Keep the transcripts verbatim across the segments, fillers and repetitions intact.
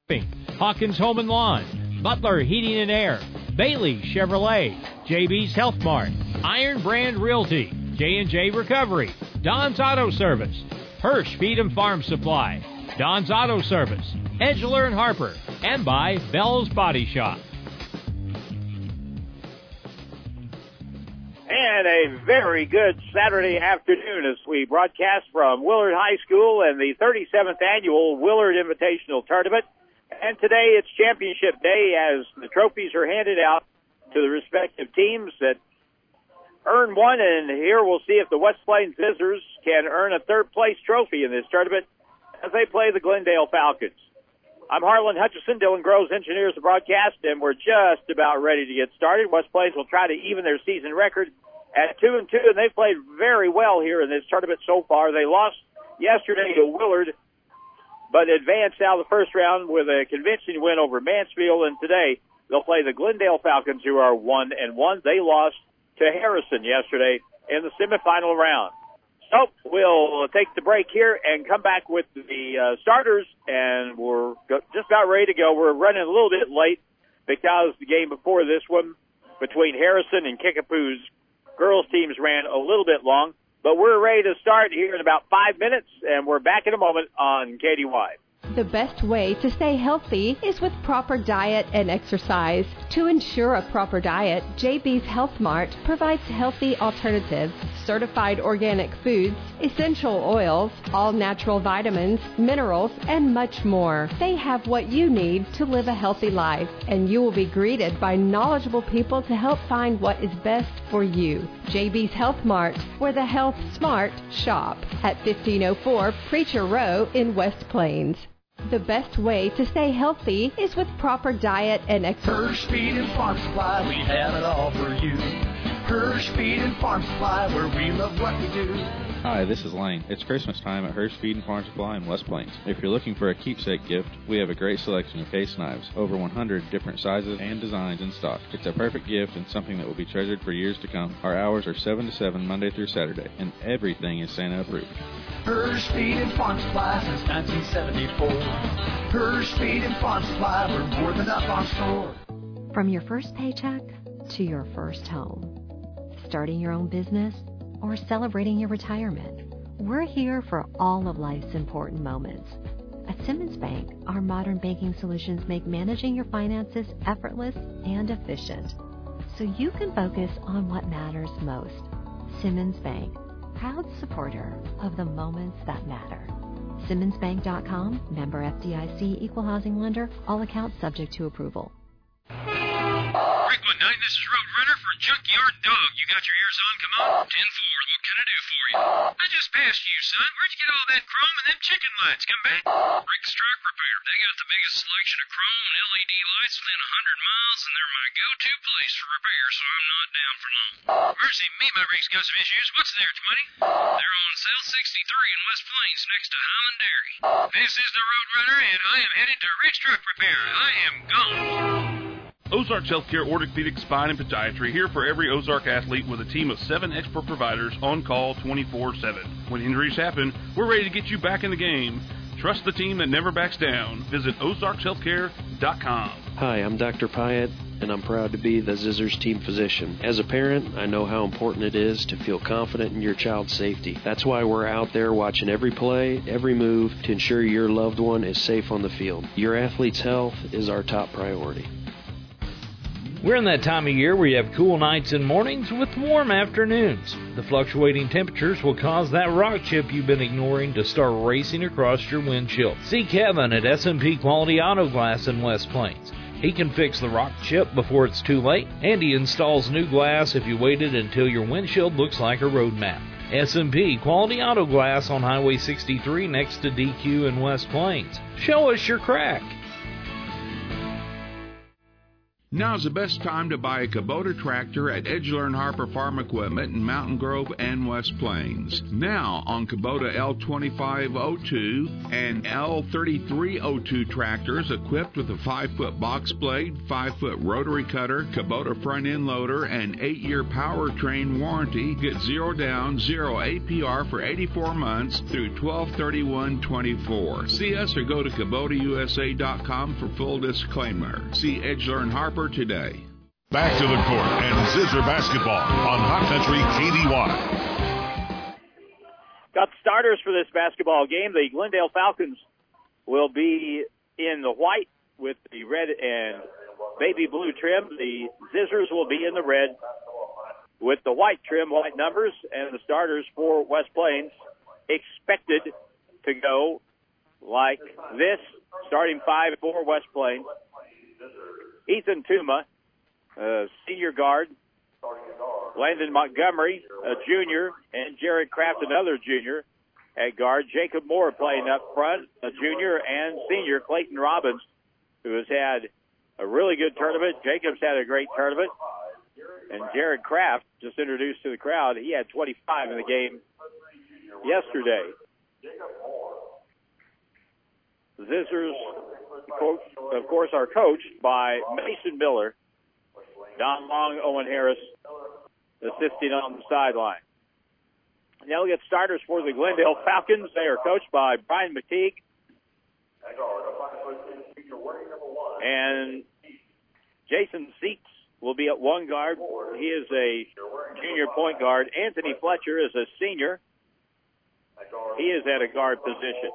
Hawkins Home and Lawn, Butler Heating and Air, Bailey Chevrolet, J B's Health Mart, Iron Brand Realty, J and J Recovery, Don's Auto Service, Hirsch Feed and Farm Supply, Don's Auto Service, Edgeler and Harper, and by Bell's Body Shop. And a very good Saturday afternoon as we broadcast from Willard High School and the thirty-seventh Annual Willard Invitational Tournament. And today it's championship day as the trophies are handed out to the respective teams that earn one. And here we'll see if the West Plains Visitors can earn a third-place trophy in this tournament as they play the Glendale Falcons. I'm Harlan Hutchison. Dylan Groves engineers the broadcast, and we're just about ready to get started. West Plains will try to even their season record at two and two, and they've played very well here in this tournament so far. They lost yesterday to Willard, but advanced out of the first round with a convincing win over Mansfield, and today they'll play the Glendale Falcons, who are one and one. They lost to Harrison yesterday in the semifinal round. So we'll take the break here and come back with the uh, starters, and we're just about ready to go. We're running a little bit late because the game before this one between Harrison and Kickapoo's girls teams ran a little bit long, but we're ready to start here in about five minutes, and we're back in a moment on K D Y. The best way to stay healthy is with proper diet and exercise. To ensure a proper diet, J B's Health Mart provides healthy alternatives, certified organic foods, essential oils, all natural vitamins, minerals, and much more. They have what you need to live a healthy life, and you will be greeted by knowledgeable people to help find what is best for you. J B's Health Mart, where the health smart shop, at fifteen oh four Preacher Row in West Plains. The best way to stay healthy is with proper diet and exercise. Hirsch Feed and Farm Supply, we have it all for you. Hirsch Feed and Farm Supply, where we love what we do. Hi, this is Lane. It's Christmas time at Hirsch Feed and Farm Supply in West Plains. If you're looking for a keepsake gift, we have a great selection of case knives, over one hundred different sizes and designs in stock. It's a perfect gift and something that will be treasured for years to come. Our hours are seven to seven Monday through Saturday, and everything is Santa approved. Hirsch Feed and Farm Supply since nineteen seventy-four. Hirsch Feed and Farm Supply, we're more than up on store. From your first paycheck to your first home, starting your own business, or celebrating your retirement, we're here for all of life's important moments. At Simmons Bank, our modern banking solutions make managing your finances effortless and efficient, so you can focus on what matters most. Simmons Bank, proud supporter of the moments that matter. Simmons Bank dot com, member F D I C, equal housing lender, all accounts subject to approval. Rick one nine, this is Roadrunner for Junkyard Dog. You got your ears on? Come on. ten four, what can I do for you? I just passed you, son. Where'd you get all that chrome and them chicken lights? Come back. Rick's Truck Repair. They got the biggest selection of chrome and L E D lights within one hundred miles, and they're my go-to place for repair, so I'm not down for long. Mercy me, my Rick's got some issues. What's there, money? They're on Cell sixty-three in West Plains next to Highland Dairy. This is the Roadrunner, and I am headed to Rick's Truck Repair. I am gone. Ozarks Healthcare Orthopedic Spine and Podiatry, here for every Ozark athlete with a team of seven expert providers on call twenty-four seven. When injuries happen, we're ready to get you back in the game. Trust the team that never backs down. Visit ozarks healthcare dot com. Hi, I'm Doctor Pyatt, and I'm proud to be the Zizzers team physician. As a parent, I know how important it is to feel confident in your child's safety. That's why we're out there watching every play, every move, to ensure your loved one is safe on the field. Your athlete's health is our top priority. We're in that time of year where you have cool nights and mornings with warm afternoons. The fluctuating temperatures will cause that rock chip you've been ignoring to start racing across your windshield. See Kevin at S and P Quality Auto Glass in West Plains. He can fix the rock chip before it's too late, and he installs new glass if you waited until your windshield looks like a road map. S and P Quality Auto Glass on Highway sixty-three next to D Q in West Plains. Show us your crack. Now's the best time to buy a Kubota tractor at Edgeler and Harper Farm Equipment in Mountain Grove and West Plains. Now on Kubota L twenty-five oh two and L thirty-three oh two tractors equipped with a five foot box blade, five foot rotary cutter, Kubota front end loader, and eight year powertrain warranty. Get zero down, zero A P R for eighty-four months through twelve thirty-one twenty-four. See us or go to Kubota U S A dot com for full disclaimer. See Edgeler and Harper today. Back to the court and Zizzer basketball on Hot Country K D Y. Got starters for this basketball game. The Glendale Falcons will be in the white with the red and baby blue trim. The Zizzers will be in the red with the white trim, white numbers, and the starters for West Plains expected to go like this. Starting five for West Plains: Ethan Tuma, a senior guard; Landon Montgomery, a junior; and Jared Kraft, another junior, at guard. Jacob Moore playing up front, a junior; and senior Clayton Robbins, who has had a really good tournament. Jacob's had a great tournament. And Jared Kraft, just introduced to the crowd, he had twenty-five in the game yesterday. Zizzers, of course, are coached by Mason Miller, Don Long, Owen Harris assisting on the sideline. Now we get starters for the Glendale Falcons. They are coached by Brian McTeague. And Jason Seats will be at one guard. He is a junior point guard. Anthony Fletcher is a senior. He is at a guard position.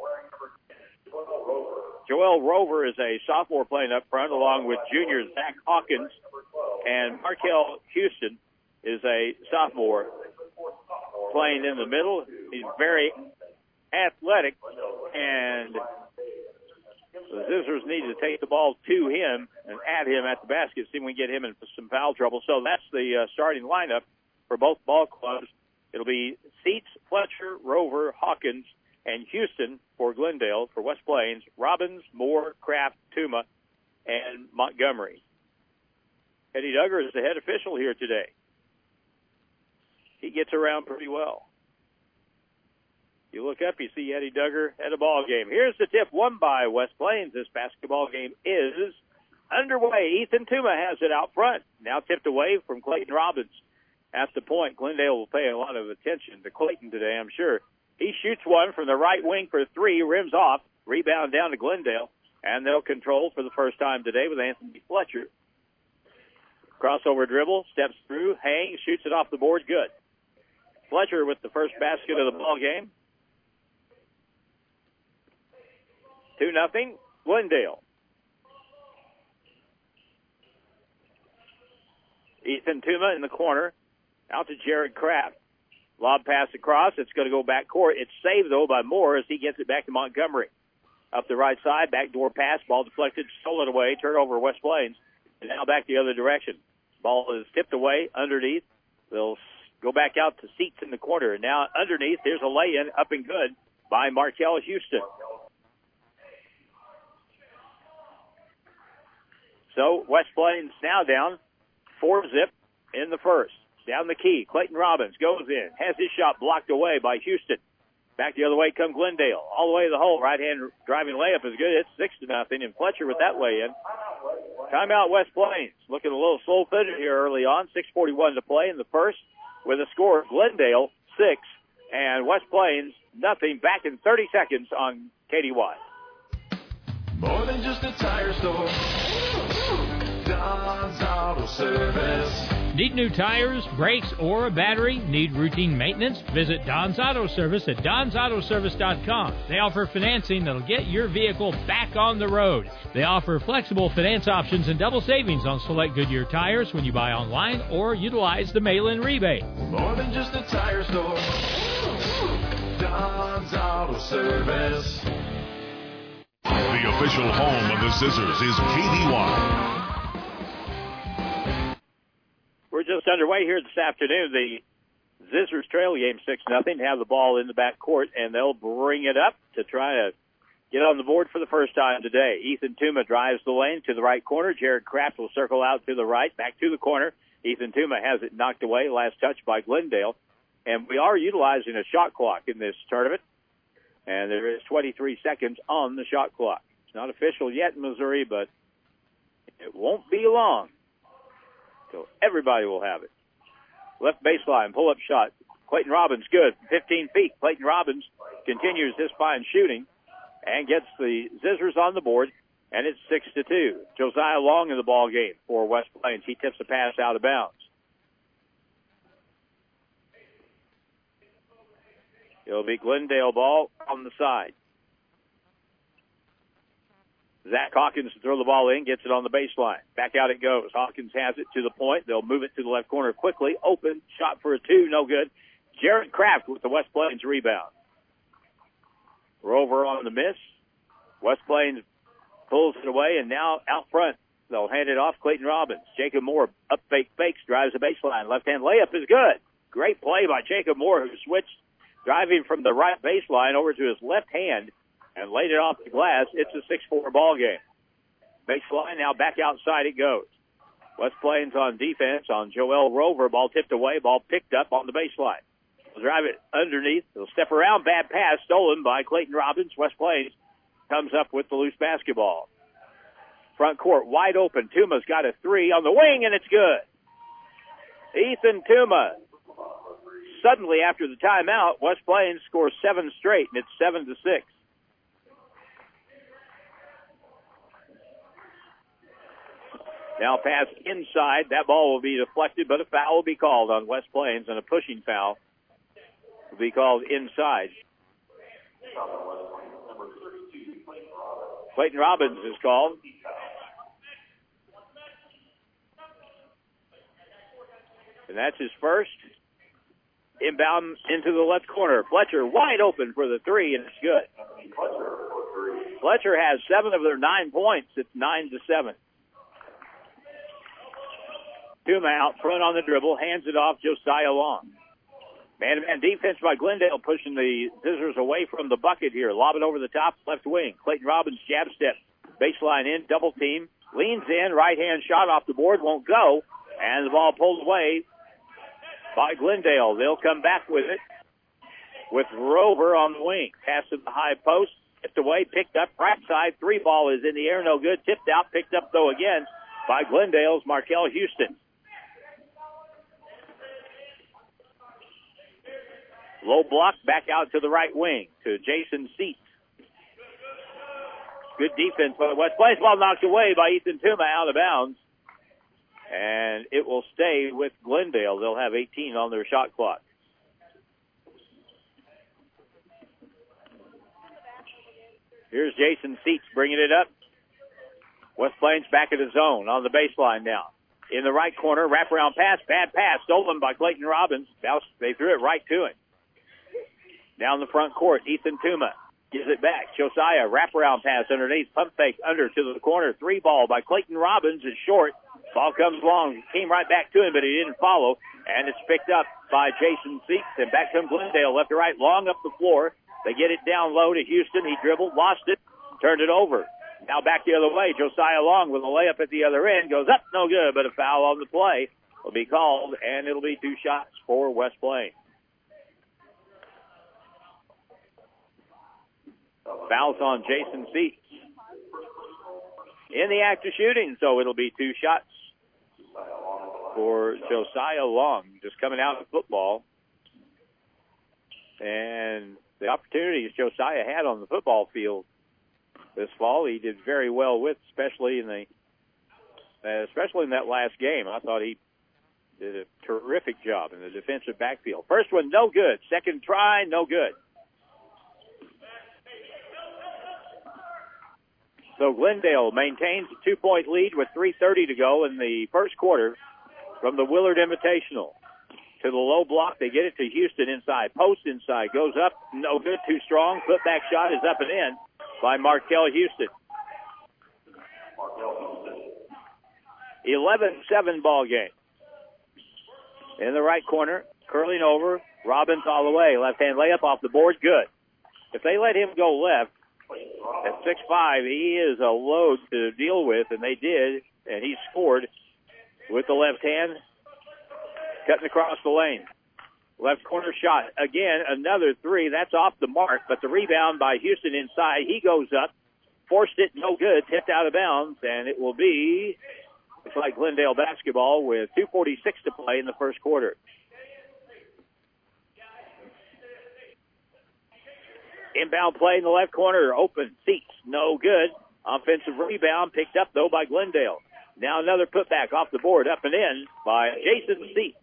Joel Rover is a sophomore playing up front, along with junior Zach Hawkins. And Markel Houston is a sophomore playing in the middle. He's very athletic, and the Zizzers need to take the ball to him and at him at the basket, see if we can get him in some foul trouble. So that's the uh, starting lineup for both ball clubs. It'll be Seats, Fletcher, Rover, Hawkins, and Houston for Glendale. For West Plains, Robbins, Moore, Kraft, Tuma, and Montgomery. Eddie Duggar is the head official here today. He gets around pretty well. You look up, you see Eddie Duggar at a ball game. Here's the tip won by West Plains. This basketball game is underway. Ethan Tuma has it out front. Now tipped away from Clayton Robbins at the point. Glendale will pay a lot of attention to Clayton today, I'm sure. He shoots one from the right wing for three, rims off, rebound down to Glendale, and they'll control for the first time today with Anthony Fletcher. Crossover dribble, steps through, hangs, shoots it off the board, good. Fletcher with the first basket of the ball game. Two nothing, Glendale. Ethan Tuma in the corner, out to Jared Kraft. Lob pass across. It's going to go back court. It's saved, though, by Moore as he gets it back to Montgomery. Up the right side, backdoor pass, ball deflected, stolen away, turnover West Plains, and now back the other direction. Ball is tipped away underneath. They'll go back out to Seats in the corner. And now underneath, there's a lay-in, up and good, by Markel Houston. So West Plains now down four zip in the first. Down the key, Clayton Robbins goes in, has his shot blocked away by Houston. Back the other way come Glendale. All the way to the hole, right-hand driving layup is good. It's six to nothing, and Fletcher with that lay-in. Timeout West Plains. Looking a little slow-footed here early on. six forty-one to play in the first with a score of Glendale six and West Plains nothing. Back in thirty seconds on K D Y. More than just a tire store. Don's Auto Service. Need new tires, brakes, or a battery? Need routine maintenance? Visit Don's Auto Service at dons auto service dot com. They offer financing that'll get your vehicle back on the road. They offer flexible finance options and double savings on select Goodyear tires when you buy online or utilize the mail-in rebate. More than just a tire store. Don's Auto Service. The official home of the Zizzers is K D Y. We're just underway here this afternoon. The Zizzers trail game six nothing, have the ball in the back court, and they'll bring it up to try to get on the board for the first time today. Ethan Tuma drives the lane to the right corner. Jared Kraft will circle out to the right, back to the corner. Ethan Tuma has it knocked away, last touch by Glendale. And we are utilizing a shot clock in this tournament. And there is twenty-three seconds on the shot clock. It's not official yet in Missouri, but it won't be long till everybody will have it. Left baseline, pull-up shot. Clayton Robbins, good. fifteen feet. Clayton Robbins continues this fine shooting and gets the Zizzers on the board, and it's six to two. Josiah Long in the ball game for West Plains. He tips a pass out of bounds. It'll be Glendale ball on the side. Zach Hawkins to throw the ball in, gets it on the baseline. Back out it goes. Hawkins has it to the point. They'll move it to the left corner quickly. Open, shot for a two, no good. Jared Kraft with the West Plains rebound. Rover on the miss. West Plains pulls it away, and now out front. They'll hand it off. Clayton Robbins. Jacob Moore up fake fakes, drives the baseline. Left-hand layup is good. Great play by Jacob Moore, who switched, driving from the right baseline over to his left hand and laid it off the glass. It's a six four ball game. Baseline now back outside it goes. West Plains on defense on Joel Rover. Ball tipped away. Ball picked up on the baseline. They'll drive it underneath. They'll step around. Bad pass stolen by Clayton Robbins. West Plains comes up with the loose basketball. Front court wide open. Tuma's got a three on the wing, and it's good. Ethan Tuma. Suddenly, after the timeout, West Plains scores seven straight, and it's seven to six. Now pass inside. That ball will be deflected, but a foul will be called on West Plains, and a pushing foul will be called inside. Clayton Robbins is called. And that's his first. Inbound into the left corner. Fletcher wide open for the three, and it's good. Fletcher has seven of their nine points. It's nine to seven. Tuma out front on the dribble, hands it off Josiah Long. Man-to-man defense by Glendale, pushing the Zizzers away from the bucket here. Lob it over the top, left wing. Clayton Robbins jab step. Baseline in, double team. Leans in, right-hand shot off the board, won't go. And the ball pulled away by Glendale. They'll come back with it with Rover on the wing. Pass to the high post, tipped away, picked up, right side. Three ball is in the air, no good. Tipped out, picked up, though, again by Glendale's Markel Houston. Low block, back out to the right wing to Jason Seats. Good defense by the West Plains. Ball knocked away by Ethan Tuma out of bounds. And it will stay with Glendale. They'll have eighteen on their shot clock. Here's Jason Seats bringing it up. West Plains back in the zone on the baseline now. In the right corner, wraparound pass, bad pass, stolen by Clayton Robbins. They threw it right to him. Down the front court, Ethan Tuma gives it back. Josiah, wraparound pass underneath, pump fake under to the corner. Three ball by Clayton Robbins is short. Ball comes long, came right back to him, but he didn't follow. And it's picked up by Jason Seats. And back comes Glendale, left to right, long up the floor. They get it down low to Houston. He dribbled, lost it, turned it over. Now back the other way. Josiah Long with a layup at the other end. Goes up, no good, but a foul on the play will be called, and it'll be two shots for West Plains. Fouls on Jason Seats. In the act of shooting, so it'll be two shots for Josiah Long, just coming out of football. And the opportunities Josiah had on the football field this fall, he did very well with, especially in the, uh, especially in that last game. I thought he did a terrific job in the defensive backfield. First one, no good. Second try, no good. So Glendale maintains a two-point lead with three thirty to go in the first quarter from the Willard Invitational. To the low block, they get it to Houston inside. Post inside, goes up, no good, too strong. Putback shot is up and in by Markel Houston. eleven seven ball game. In the right corner, curling over, Robbins all the way. Left-hand layup off the board, good. If they let him go left, if six five. He is a load to deal with, and they did, and he scored with the left hand, cutting across the lane. Left corner shot. Again, another three. That's off the mark, but the rebound by Houston inside. He goes up, forced it, no good, tipped out of bounds, and it will be, it's like Glendale basketball with two forty-six to play in the first quarter. Inbound play in the left corner, open, seats, no good. Offensive rebound picked up, though, by Glendale. Now another putback off the board, up and in by Jason Seats.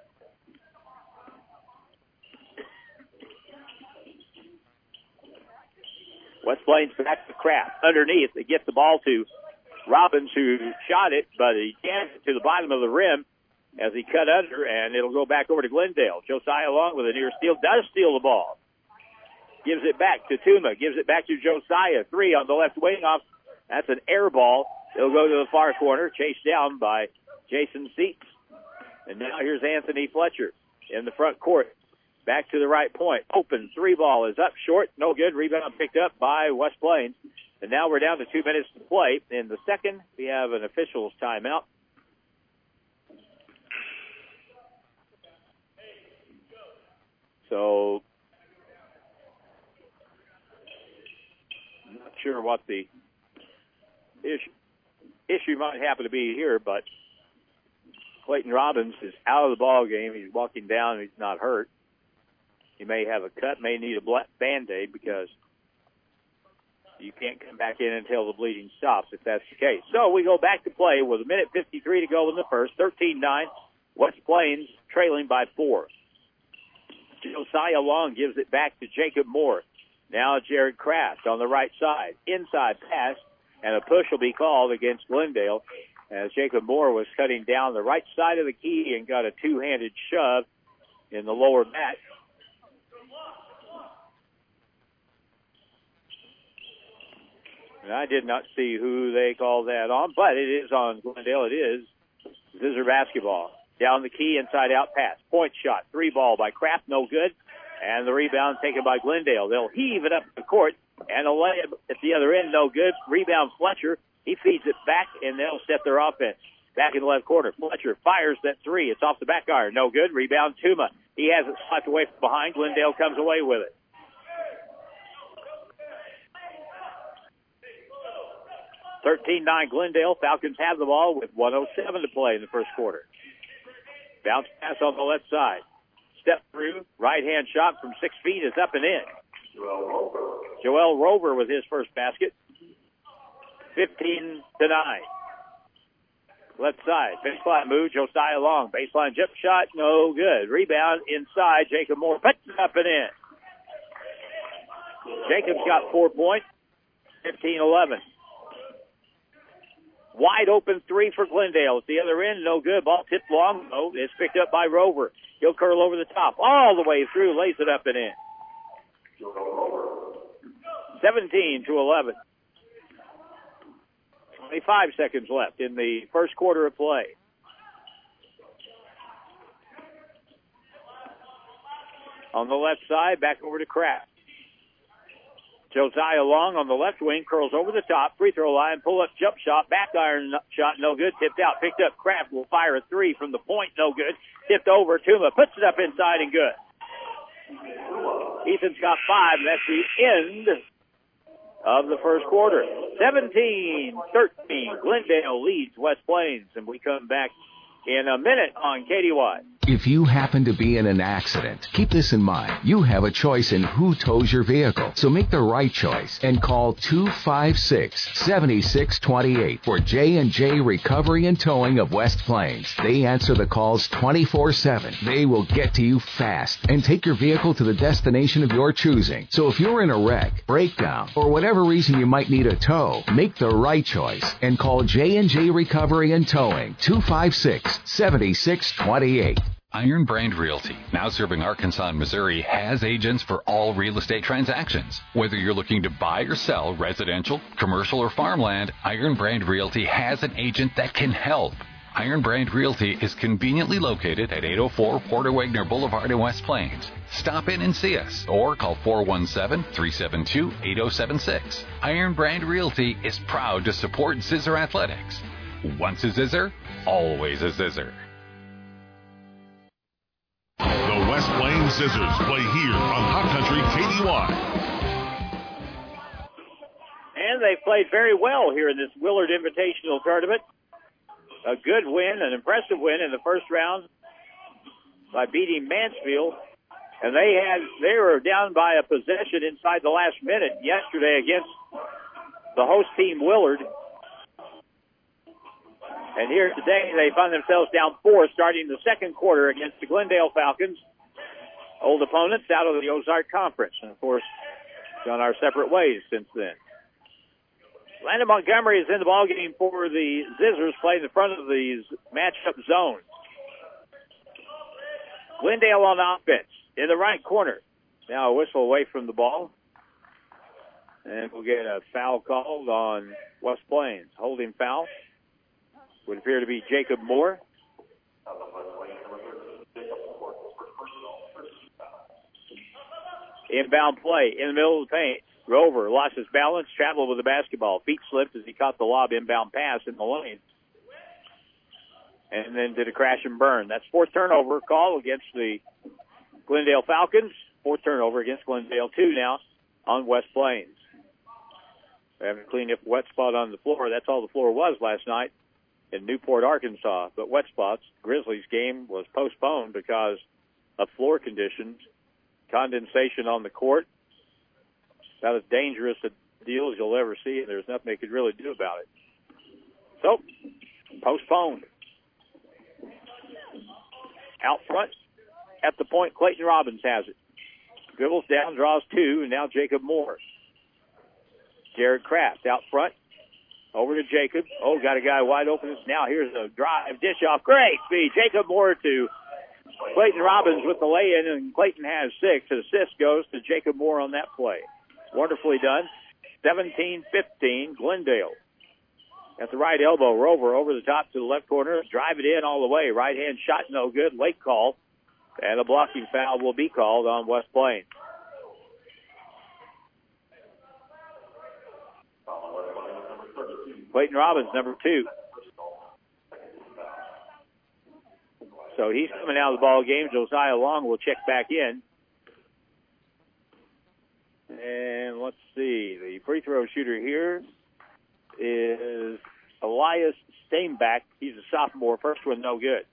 West Plains back to Kraft. Underneath, they get the ball to Robbins, who shot it, but he jammed it to the bottom of the rim as he cut under, and it'll go back over to Glendale. Josiah Long with a near steal, does steal the ball. Gives it back to Tuma. Gives it back to Josiah. Three on the left wing off. That's an air ball. It'll go to the far corner. Chased down by Jason Seats. And now here's Anthony Fletcher in the front court. Back to the right point. Open. Three ball is up short. No good. Rebound picked up by West Plains. And now we're down to two minutes to play. In the second, we have an official's timeout. So, not sure what the issue, issue might happen to be here, but Clayton Robbins is out of the ball game. He's walking down. He's not hurt. He may have a cut, may need a black Band-Aid because you can't come back in until the bleeding stops if that's the case. So we go back to play with a minute fifty-three to go in the first. thirteen nine, West Plains trailing by four. Josiah Long gives it back to Jacob Moore. Now Jared Kraft on the right side. Inside pass, and a push will be called against Glendale as Jacob Moore was cutting down the right side of the key and got a two-handed shove in the lower mat. And I did not see who they called that on, but it is on Glendale. It is Zizzer basketball. Down the key, inside out pass. Point shot. Three ball by Kraft, no good. And the rebound taken by Glendale. They'll heave it up the court, and a layup at the other end, no good. Rebound Fletcher. He feeds it back, and they'll set their offense. Back in the left corner. Fletcher fires that three. It's off the back iron. No good. Rebound Tuma. He has it slapped away from behind. Glendale comes away with it. thirteen nine Glendale. Falcons have the ball with one oh seven to play in the first quarter. Bounce pass on the left side. Step through. Right-hand shot from six feet is up and in. Joel Rover with his first basket. fifteen to nine. Left side. Baseline move. Josiah Long. Baseline jump shot. No good. Rebound inside. Jacob Moore puts it up and in. Jacob's got four points. fifteen eleven. Wide open three for Glendale. At the other end, no good. Ball tipped long, though. It's picked up by Rover. He'll curl over the top. All the way through. Lays it up and in. seventeen to eleven. twenty-five seconds left in the first quarter of play. On the left side, back over to Kraft. Josiah Long on the left wing, curls over the top, free throw line, pull up jump shot, back iron shot, no good, tipped out, picked up. Kraft will fire a three from the point, no good, tipped over. Tuma puts it up inside and good. Ethan's got five, and that's the end of the first quarter. seventeen thirteen, Glendale leads West Plains, and we come back in a minute on K D Y. If you happen to be in an accident, keep this in mind. You have a choice in who tows your vehicle. So make the right choice and call two five six, seven six two eight for J and J Recovery and Towing of West Plains. They answer the calls twenty-four seven. They will get to you fast and take your vehicle to the destination of your choosing. So if you're in a wreck, breakdown, or whatever reason you might need a tow, make the right choice and call J and J Recovery and Towing, two five six, seven six two eight. Iron Brand Realty, now serving Arkansas and Missouri, has agents for all real estate transactions. Whether you're looking to buy or sell residential, commercial, or farmland, Iron Brand Realty has an agent that can help. Iron Brand Realty is conveniently located at eight oh four Porter Wagner Boulevard in West Plains. Stop in and see us or call four one seven, three seven two, eight oh seven six. Iron Brand Realty is proud to support Zizzer Athletics. Once a Zizzer, always a Zizzer. The West Plains Scissors play here on Hot Country K D Y. And they played very well here in this Willard Invitational Tournament. A good win, an impressive win in the first round by beating Mansfield. And they had they were down by a possession inside the last minute yesterday against the host team, Willard. And here today, they find themselves down four starting the second quarter against the Glendale Falcons, old opponents out of the Ozark Conference. And, of course, gone our separate ways since then. Landon Montgomery is in the ballgame for the Zizzers, playing in front of these matchup zones. Glendale on offense in the right corner. Now a whistle away from the ball. And we'll get a foul called on West Plains. Holding foul would appear to be Jacob Moore. Inbound play in the middle of the paint. Rover lost his balance, traveled with the basketball. Feet slipped as he caught the lob inbound pass in the lane. And then did a crash and burn. That's fourth turnover call against the Glendale Falcons. Fourth turnover against Glendale two now on West Plains. They haven't cleaned up a wet spot on the floor. That's all the floor was last night in Newport, Arkansas. But wet spots, Grizzlies game was postponed because of floor conditions, condensation on the court. About as dangerous a deal as you'll ever see, and there's nothing they could really do about it. So, postponed. Out front, at the point, Clayton Robbins has it. Dribbles down, draws two, and now Jacob Moore. Jared Kraft out front. Over to Jacob. Oh, got a guy wide open. Now here's a drive, dish off. Great speed. Jacob Moore to Clayton Robbins with the lay-in, and Clayton has six. An assist goes to Jacob Moore on that play. Wonderfully done. seventeen fifteen, Glendale. At the right elbow, Rover over the top to the left corner. Drive it in all the way. Right-hand shot, no good. Late call. And a blocking foul will be called on West Plains. Clayton Robbins, number two. So he's coming out of the ball game. Josiah Long will check back in. And let's see. The free throw shooter here is Elias Steinbach. He's a sophomore. First one, no good.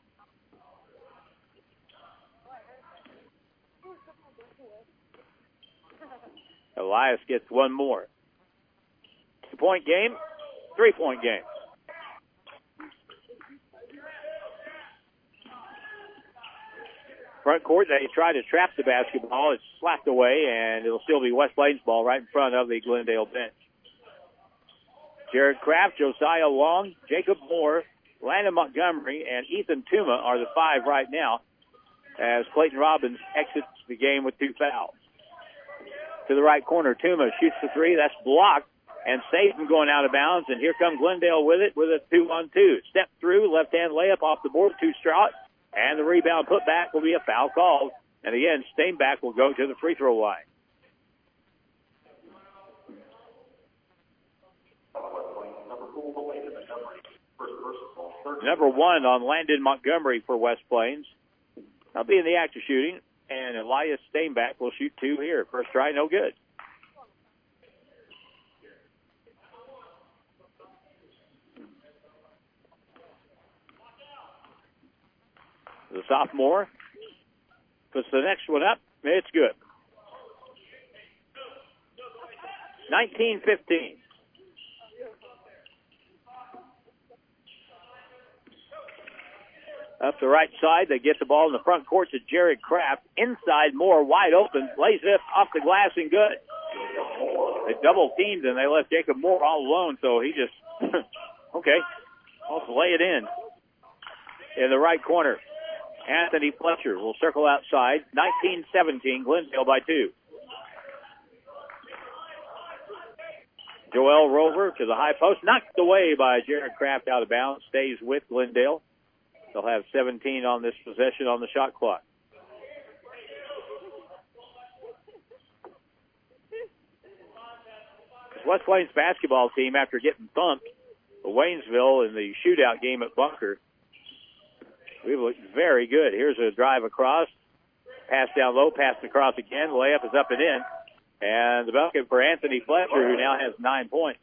Elias gets one more. Two-point game, three-point game. Front court, they try to trap the basketball. It's slapped away, and it'll still be West Plains ball right in front of the Glendale bench. Jared Kraft, Josiah Long, Jacob Moore, Landon Montgomery, and Ethan Tuma are the five right now as Clayton Robbins exits the game with two fouls. To the right corner, Tuma shoots the three. That's blocked and safe from going out of bounds. And here comes Glendale with it with a two-on-two. Step through, left-hand layup off the board, two Strout. And the rebound put back will be a foul called. And again, Steinbach will go to the free throw line. Number one on Landon Montgomery for West Plains. I'll be in the act of shooting. And Elias Steinbach will shoot two here. First try, no good. The sophomore puts the next one up. It's good. nineteen fifteen. Up the right side, they get the ball in the front court to Jared Kraft. Inside, Moore wide open, lays it off the glass and good. They double teamed and they left Jacob Moore all alone, so he just, okay, let's lay it in. In the right corner, Anthony Fletcher will circle outside. nineteen seventeen, Glendale by two. Joel Rover to the high post, knocked away by Jared Kraft out of bounds, stays with Glendale. They'll have seventeen on this possession on the shot clock. West Plains basketball team, after getting thumped at Waynesville in the shootout game at Bunker, we've looked very good. Here's a drive across, pass down low, pass across again. The layup is up and in. And the bucket for Anthony Fletcher, who now has nine points.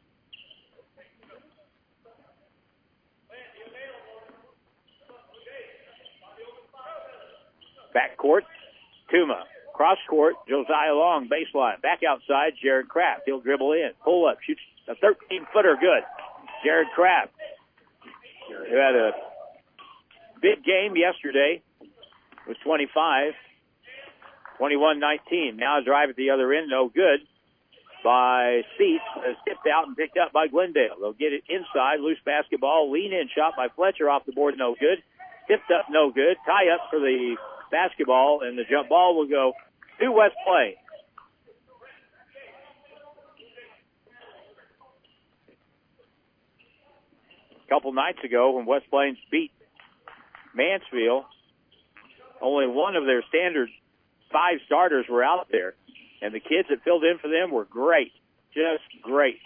Back court, Tuma. Cross court, Josiah Long, baseline. Back outside, Jared Kraft. He'll dribble in. Pull up, shoots a thirteen-footer, good. Jared Kraft, who had a big game yesterday with twenty-five. twenty-one nineteen. Now a drive at the other end, no good by Seats. Is tipped out and picked up by Glendale. They'll get it inside. Loose basketball. Lean-in shot by Fletcher off the board, no good. Tipped up, no good. Tie up for the basketball, and the jump ball will go to West Plains. A couple nights ago when West Plains beat Mansfield, only one of their standard five starters were out there, and the kids that filled in for them were great, just great.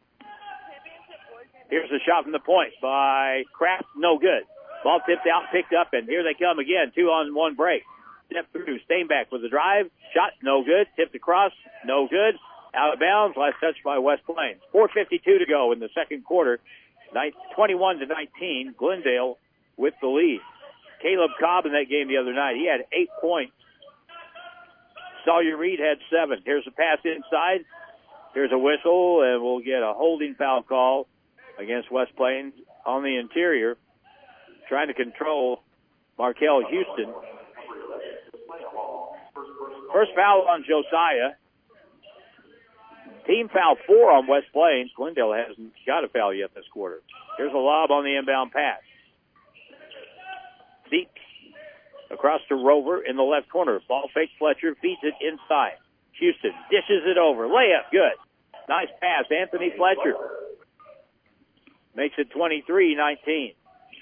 Here's a shot from the point by Kraft, no good. Ball tipped out, picked up, and here they come again, two on one break. Step through, Stainback with the drive, shot, no good, tipped across, no good, out of bounds, last touch by West Plains. four fifty-two to go in the second quarter, twenty-one to nineteen, Glendale with the lead. Caleb Cobb in that game the other night, he had eight points. Sawyer Reed had seven. Here's a pass inside. Here's a whistle, and we'll get a holding foul call against West Plains on the interior, trying to control Markel Houston. First foul on Josiah. Team foul four on West Plains. Glendale hasn't got a foul yet this quarter. Here's a lob on the inbound pass. Deep across to Rover in the left corner. Ball fake Fletcher, feeds it inside. Houston dishes it over. Layup, good. Nice pass, Anthony Fletcher. Makes it twenty-three nineteen.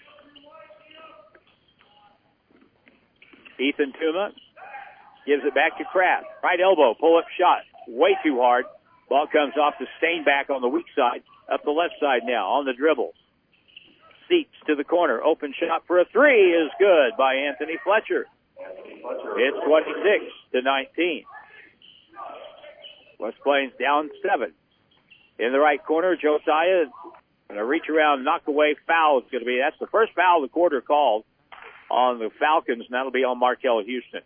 Ethan Tuma gives it back to Kraft. Right elbow, pull-up shot. Way too hard. Ball comes off the Stainback on the weak side. Up the left side now on the dribble. Seats to the corner. Open shot for a three is good by Anthony Fletcher. It's twenty-six to nineteen. West Plains down seven. In the right corner, Josiah going to reach around, knock away foul. It's going to be, that's the first foul of the quarter called on the Falcons, and that'll be on Markel Houston.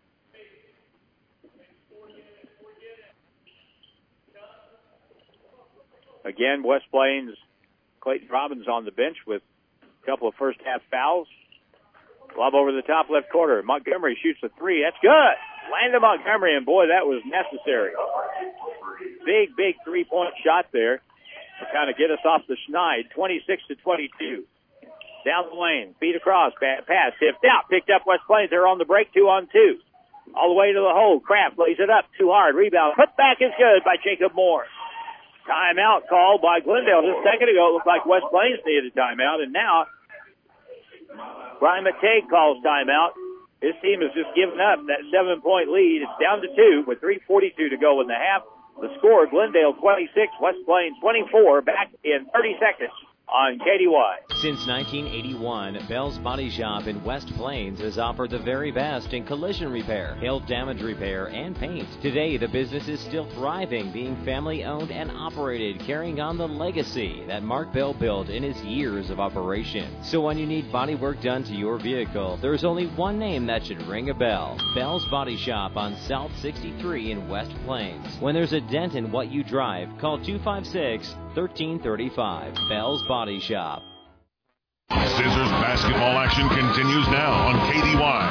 Again, West Plains, Clayton Robbins on the bench with a couple of first half fouls. Lob over the top left corner. Montgomery shoots a three. That's good. Landon Montgomery, and boy, that was necessary. Big, big three-point shot there to kind of get us off the schneid. twenty-six to twenty-two. Down the lane, feet across, pass, tipped out, picked up West Plains. They're on the break, two on two. All the way to the hole. Kraft lays it up, too hard. Rebound, put back is good by Jacob Moore. Timeout called by Glendale. Just a second ago, it looked like West Plains needed a timeout, and now Brian McTagg calls timeout. His team has just given up that seven-point lead. It's down to two with three forty-two to go in the half. The score, Glendale twenty-six, West Plains twenty-four, back in thirty seconds on K D Y. Since nineteen eighty-one, Bell's Body Shop in West Plains has offered the very best in collision repair, hail damage repair, and paint. Today, the business is still thriving, being family-owned and operated, carrying on the legacy that Mark Bell built in his years of operation. So when you need body work done to your vehicle, there's only one name that should ring a bell. Bell's Body Shop on South sixty-three in West Plains. When there's a dent in what you drive, call two five six, one three three five. Bell's Body Shop. Scissors basketball action continues now on K D Y.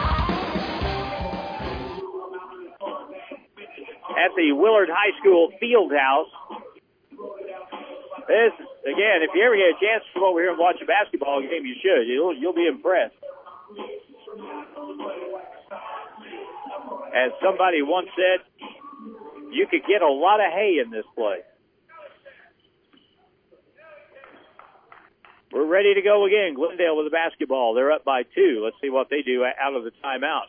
At the Willard High School field house. This, again, if you ever get a chance to come over here and watch a basketball game, you should. You'll, you'll be impressed. As somebody once said, you could get a lot of hay in this place. We're ready to go again. Glendale with the basketball. They're up by two. Let's see what they do out of the timeout.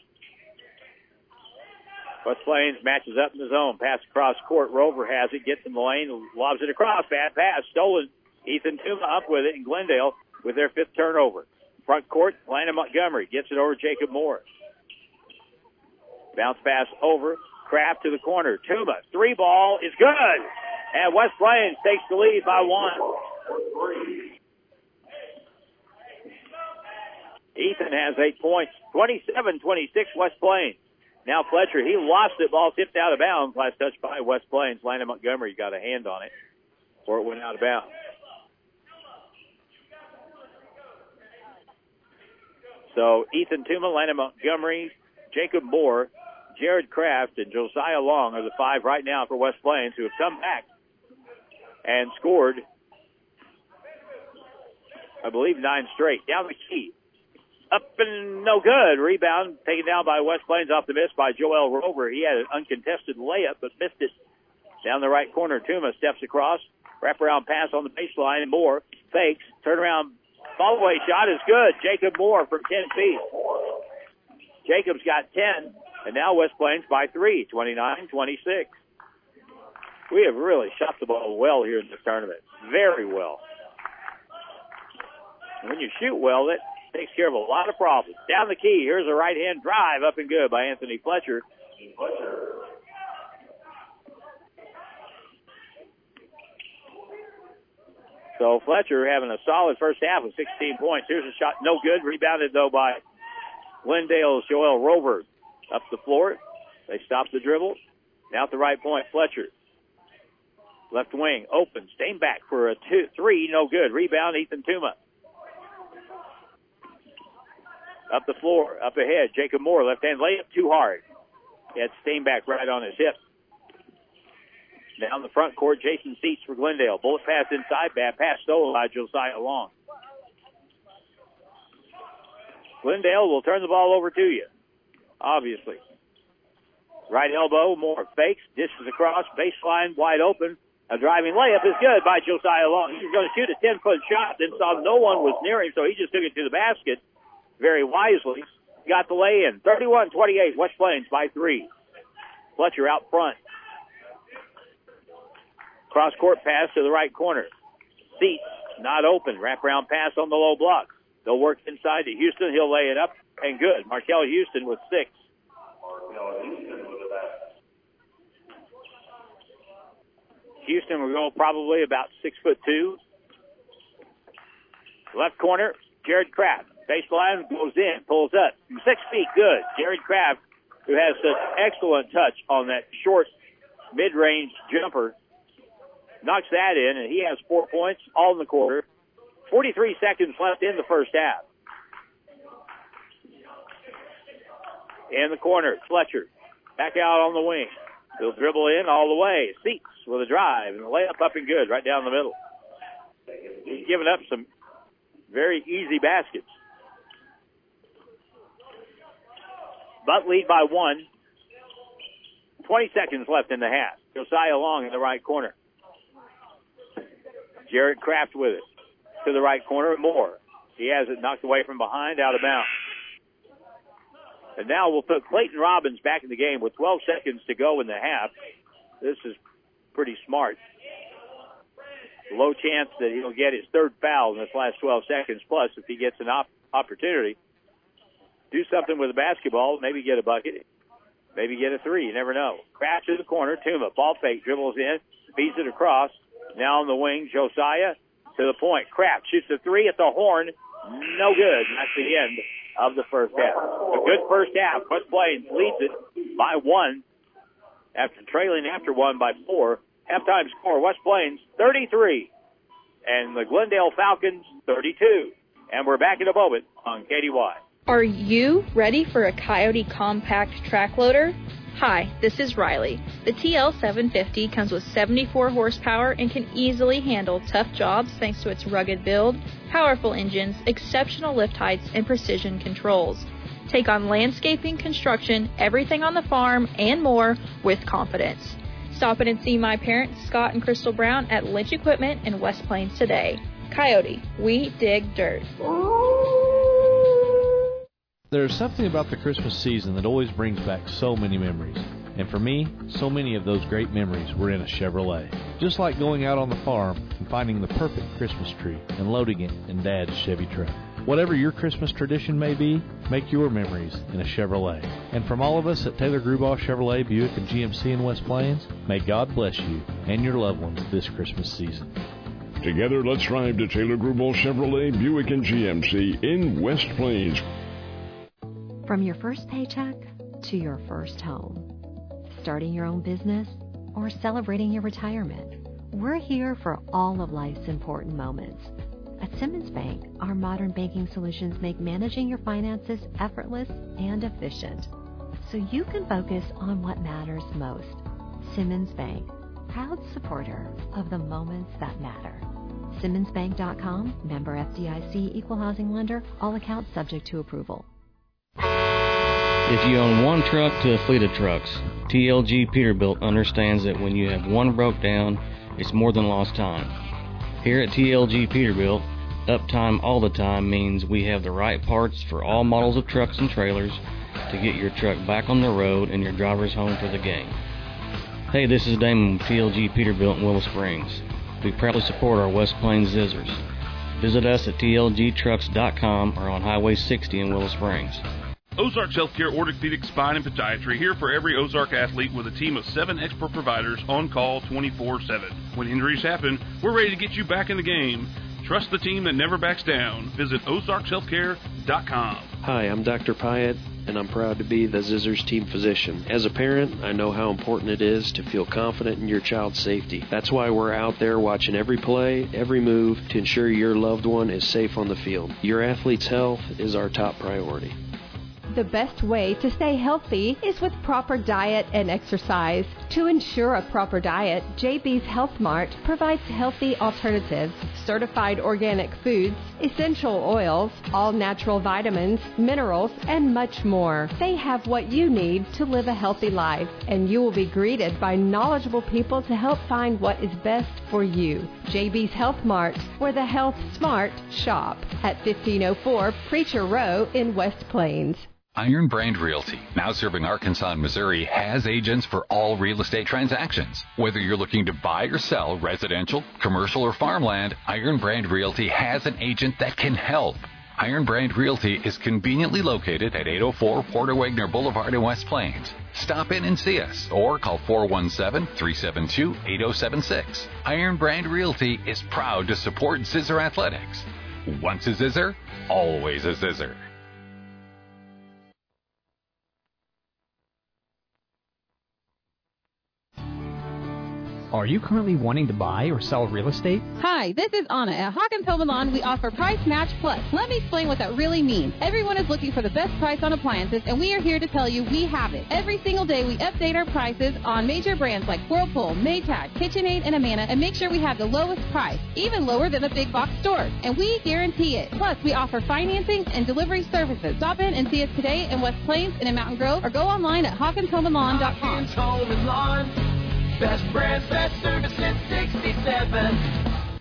West Plains matches up in the zone. Pass across court. Rover has it. Gets in the lane. Lobs it across. Bad pass. Stolen. Ethan Tuma up with it. And Glendale with their fifth turnover. Front court. Landon Montgomery gets it over Jacob Moore. Bounce pass over. Kraft to the corner. Tuma. Three ball is good. And West Plains takes the lead by one. Ethan has eight points. twenty-seven twenty-six West Plains. Now Fletcher, he lost it. Ball tipped out of bounds. Last touch by West Plains. Landon Montgomery got a hand on it before it went out of bounds. So Ethan Tuma, Landon Montgomery, Jacob Moore, Jared Kraft, and Josiah Long are the five right now for West Plains who have come back and scored, I believe, nine straight. Down the key. Up and no good. Rebound taken down by West Plains off the miss by Joel Rover. He had an uncontested layup but missed it. Down the right corner, Tuma steps across. Wraparound pass on the baseline. Moore fakes. Turnaround follow-away shot is good. Jacob Moore from ten feet. Jacob's got ten. And now West Plains by three, twenty-nine twenty-six. We have really shot the ball well here in this tournament. Very well. And when you shoot well, that takes care of a lot of problems. Down the key. Here's a right-hand drive up and good by Anthony Fletcher. So Fletcher having a solid first half with sixteen points. Here's a shot. No good. Rebounded, though, by Glendale's Joel Rover. Up the floor. They stop the dribble. Now at the right point, Fletcher. Left wing. Open. Staying back for a two, three. No good. Rebound, Ethan Tuma. Up the floor, up ahead, Jacob Moore, left-hand layup, too hard. He had Steinbach right on his hip. Down the front court, Jason Seats for Glendale. Bullet pass inside, bad pass stolen by Josiah Long. Glendale will turn the ball over to you, obviously. Right elbow, Moore fakes, dishes across, baseline wide open. A driving layup is good by Josiah Long. He was going to shoot a ten-foot shot, then saw no one was near him, so he just took it to the basket. Very wisely, got the lay-in. thirty-one twenty-eight, West Plains by three. Fletcher out front. Cross-court pass to the right corner. Seats, not open. Wraparound pass on the low block. They'll work inside to Houston. He'll lay it up, and good. Markel Houston with six. Houston will go probably about six foot two. Left corner, Jared Kraft. Baseline goes in, pulls up. Six feet, good. Jared Kraft, who has such excellent touch on that short mid-range jumper, knocks that in, and he has four points, all in the quarter. forty-three seconds left in the first half. In the corner, Fletcher, back out on the wing. He'll dribble in all the way. Seats with a drive, and the layup up and good, right down the middle. He's given up some very easy baskets. But lead by one. twenty seconds left in the half. Josiah Long in the right corner. Jared Kraft with it. To the right corner, Moore. He has it knocked away from behind, out of bounds. And now we'll put Clayton Robbins back in the game with twelve seconds to go in the half. This is pretty smart. Low chance that he'll get his third foul in this last twelve seconds, plus if he gets an op- opportunity. Do something with the basketball, maybe get a bucket, maybe get a three. You never know. Kraft to the corner. Tuma, ball fake, dribbles in, feeds it across. Now on the wing, Josiah to the point. Kraft shoots a three at the horn. No good. That's the end of the first half. A good first half. West Plains leads it by one after trailing after one by four. Halftime score, West Plains thirty-three and the Glendale Falcons thirty-two. And we're back in a moment on K D Y. Are you ready for a Coyote compact track loader? Hi, this is Riley. The T L seven fifty comes with seventy-four horsepower and can easily handle tough jobs thanks to its rugged build, powerful engines, exceptional lift heights, and precision controls. Take on landscaping, construction, everything on the farm, and more with confidence. Stop in and see my parents, Scott and Crystal Brown, at Lynch Equipment in West Plains today. Coyote, we dig dirt. There's something about the Christmas season that always brings back so many memories. And for me, so many of those great memories were in a Chevrolet. Just like going out on the farm and finding the perfect Christmas tree and loading it in Dad's Chevy truck. Whatever your Christmas tradition may be, make your memories in a Chevrolet. And from all of us at Taylor Grubaugh Chevrolet, Buick, and G M C in West Plains, may God bless you and your loved ones this Christmas season. Together, let's drive to Taylor Grubaugh Chevrolet, Buick, and G M C in West Plains. From your first paycheck to your first home. Starting your own business or celebrating your retirement. We're here for all of life's important moments. At Simmons Bank, our modern banking solutions make managing your finances effortless and efficient, so you can focus on what matters most. Simmons Bank, proud supporter of the moments that matter. Simmons Bank dot com, member F D I C, equal housing lender, all accounts subject to approval. If you own one truck to a fleet of trucks, T L G Peterbilt understands that when you have one broke down, it's more than lost time. Here at T L G Peterbilt, uptime all the time means we have the right parts for all models of trucks and trailers to get your truck back on the road and your drivers home for the game. Hey, this is Damon with T L G Peterbilt in Willow Springs. We proudly support our West Plains Zizzers. Visit us at T L G trucks dot com or on Highway sixty in Willow Springs. Ozarks Healthcare Orthopedic Spine and Podiatry, here for every Ozark athlete with a team of seven expert providers on call twenty-four seven. When injuries happen, we're ready to get you back in the game. Trust the team that never backs down. Visit Ozarks Healthcare dot com. Hi, I'm Doctor Pyatt, and I'm proud to be the Zizzers team physician. As a parent, I know how important it is to feel confident in your child's safety. That's why we're out there watching every play, every move, to ensure your loved one is safe on the field. Your athlete's health is our top priority. The best way to stay healthy is with proper diet and exercise. To ensure a proper diet, J B's Health Mart provides healthy alternatives, certified organic foods, essential oils, all natural vitamins, minerals, and much more. They have what you need to live a healthy life, and you will be greeted by knowledgeable people to help find what is best for you. J B's Health Mart, where the health smart shop, at fifteen oh four Preacher Row in West Plains. Iron Brand Realty, now serving Arkansas and Missouri, has agents for all real estate transactions. Whether you're looking to buy or sell residential, commercial, or farmland, Iron Brand Realty has an agent that can help. Iron Brand Realty is conveniently located at eight oh four Porter Wagner Boulevard in West Plains. Stop in and see us or call four one seven, three seven two, eight oh seven six. Iron Brand Realty is proud to support Zizzer Athletics. Once a Zizzer, always a Zizzer. Are you currently wanting to buy or sell real estate? Hi, this is Anna. At Hawkins Home and Lawn, we offer Price Match Plus. Let me explain what that really means. Everyone is looking for the best price on appliances, and we are here to tell you we have it. Every single day, we update our prices on major brands like Whirlpool, Maytag, KitchenAid, and Amana, and make sure we have the lowest price, even lower than the big box stores. And we guarantee it. Plus, we offer financing and delivery services. Stop in and see us today in West Plains and in Mountain Grove, or go online at hawkins home and lawn dot com. Hawkins Home and Lawn. Best brands, best service since sixty-seven.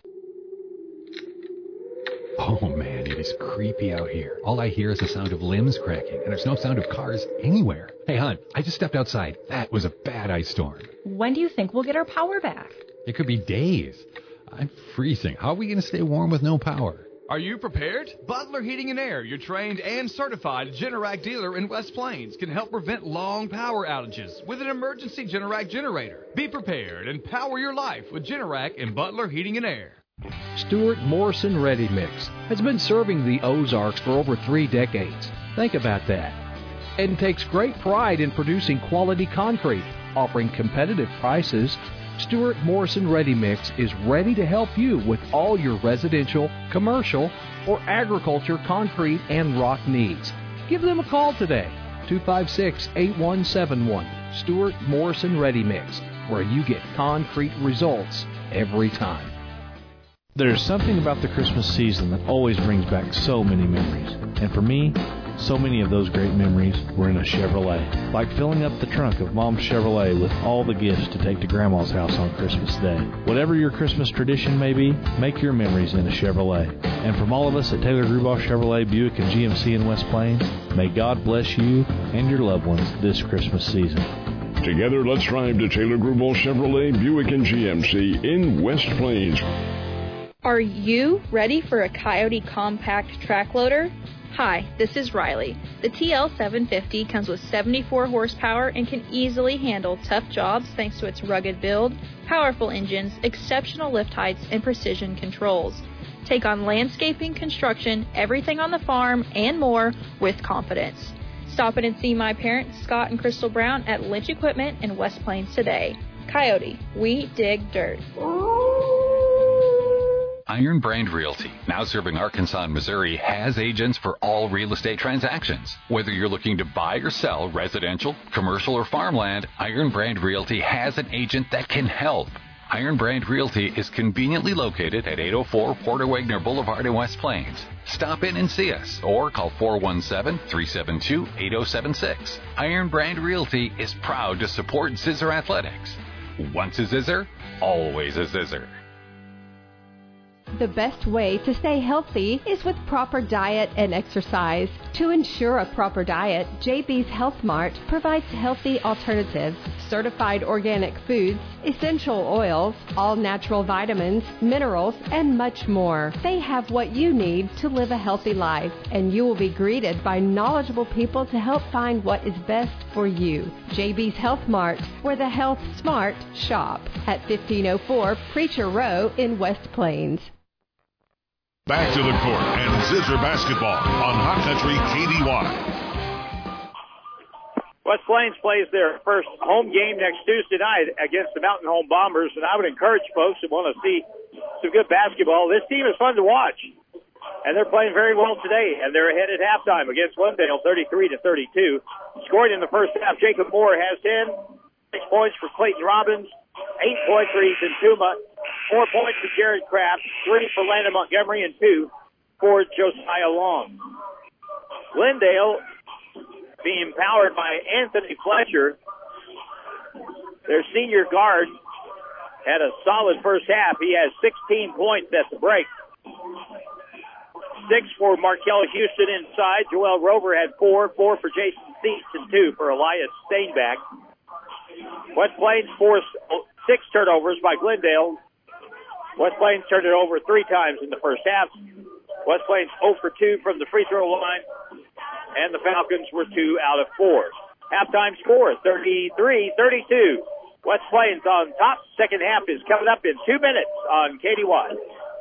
Oh man, it is creepy out here. All I hear is the sound of limbs cracking, and there's no sound of cars anywhere. Hey hon, I just stepped outside. That was a bad ice storm. When do you think we'll get our power back? It could be days. I'm freezing. How are we going to stay warm with no power? Are you prepared? Butler Heating and Air, your trained and certified Generac dealer in West Plains, can help prevent long power outages with an emergency Generac generator. Be prepared and power your life with Generac and Butler Heating and Air. Stuart Morrison Ready Mix has been serving the Ozarks for over three decades. Think about that. And takes great pride in producing quality concrete, offering competitive prices. Stuart Morrison Ready Mix is ready to help you with all your residential, commercial, or agriculture concrete and rock needs. Give them a call today, two five six, eight one seven one. Stuart Morrison Ready Mix, where you get concrete results every time. There's something about the Christmas season that always brings back so many memories. And for me, So many of those great memories were in a Chevrolet, like filling up the trunk of Mom's Chevrolet with all the gifts to take to Grandma's house on Christmas Day. Whatever your Christmas tradition may be, make your memories in a Chevrolet. And from all of us at Taylor Grubauer Chevrolet, Buick, and G M C in West Plains, may God bless you and your loved ones this Christmas season. Together, let's drive to Taylor Grubauer Chevrolet, Buick, and G M C in West Plains. Are you ready for a Coyote compact track loader? Hi, this is Riley. The T L seven fifty comes with seventy-four horsepower and can easily handle tough jobs thanks to its rugged build, powerful engines, exceptional lift heights, and precision controls. Take on landscaping, construction, everything on the farm, and more with confidence. Stop in and see my parents, Scott and Crystal Brown, at Lynch Equipment in West Plains today. Coyote, we dig dirt. Iron Brand Realty, now serving Arkansas and Missouri, has agents for all real estate transactions. Whether you're looking to buy or sell residential, commercial, or farmland, Iron Brand Realty has an agent that can help. Iron Brand Realty is conveniently located at eight oh four Porter Wagner Boulevard in West Plains. Stop in and see us or call four one seven, three seven two, eight oh seven six. Iron Brand Realty is proud to support Zizzer Athletics. Once a Zizzer, always a Zizzer. The best way to stay healthy is with proper diet and exercise. To ensure a proper diet, J B's Health Mart provides healthy alternatives, certified organic foods, essential oils, all natural vitamins, minerals, and much more. They have what you need to live a healthy life, and you will be greeted by knowledgeable people to help find what is best for you. J B's Health Mart, where the health smart shop, at fifteen oh four Preacher Row in West Plains. Back to the court and Zizzer basketball on Hot Country K D Y. West Plains plays their first home game next Tuesday night against the Mountain Home Bombers, and I would encourage folks who want to see some good basketball. This team is fun to watch, and they're playing very well today, and they're ahead at halftime against Glendale, thirty-three to thirty-two. Scored in the first half, Jacob Moore has ten, six points for Clayton Robbins, eight points for Ethan Tuma, four points for Jared Kraft, three for Landon Montgomery, and two for Josiah Long. Glendale, being powered by Anthony Fletcher, their senior guard, had a solid first half. He has sixteen points at the break. Six for Markel Houston inside. Joel Rover had four, four for Jason Seats, and two for Elias Stainback. West Plains forced six turnovers by Glendale. West Plains turned it over three times in the first half. West Plains zero for two from the free throw line, and the Falcons were two out of four. Halftime score, thirty-three thirty-two. West Plains on top. Second half is coming up in two minutes on K D Y.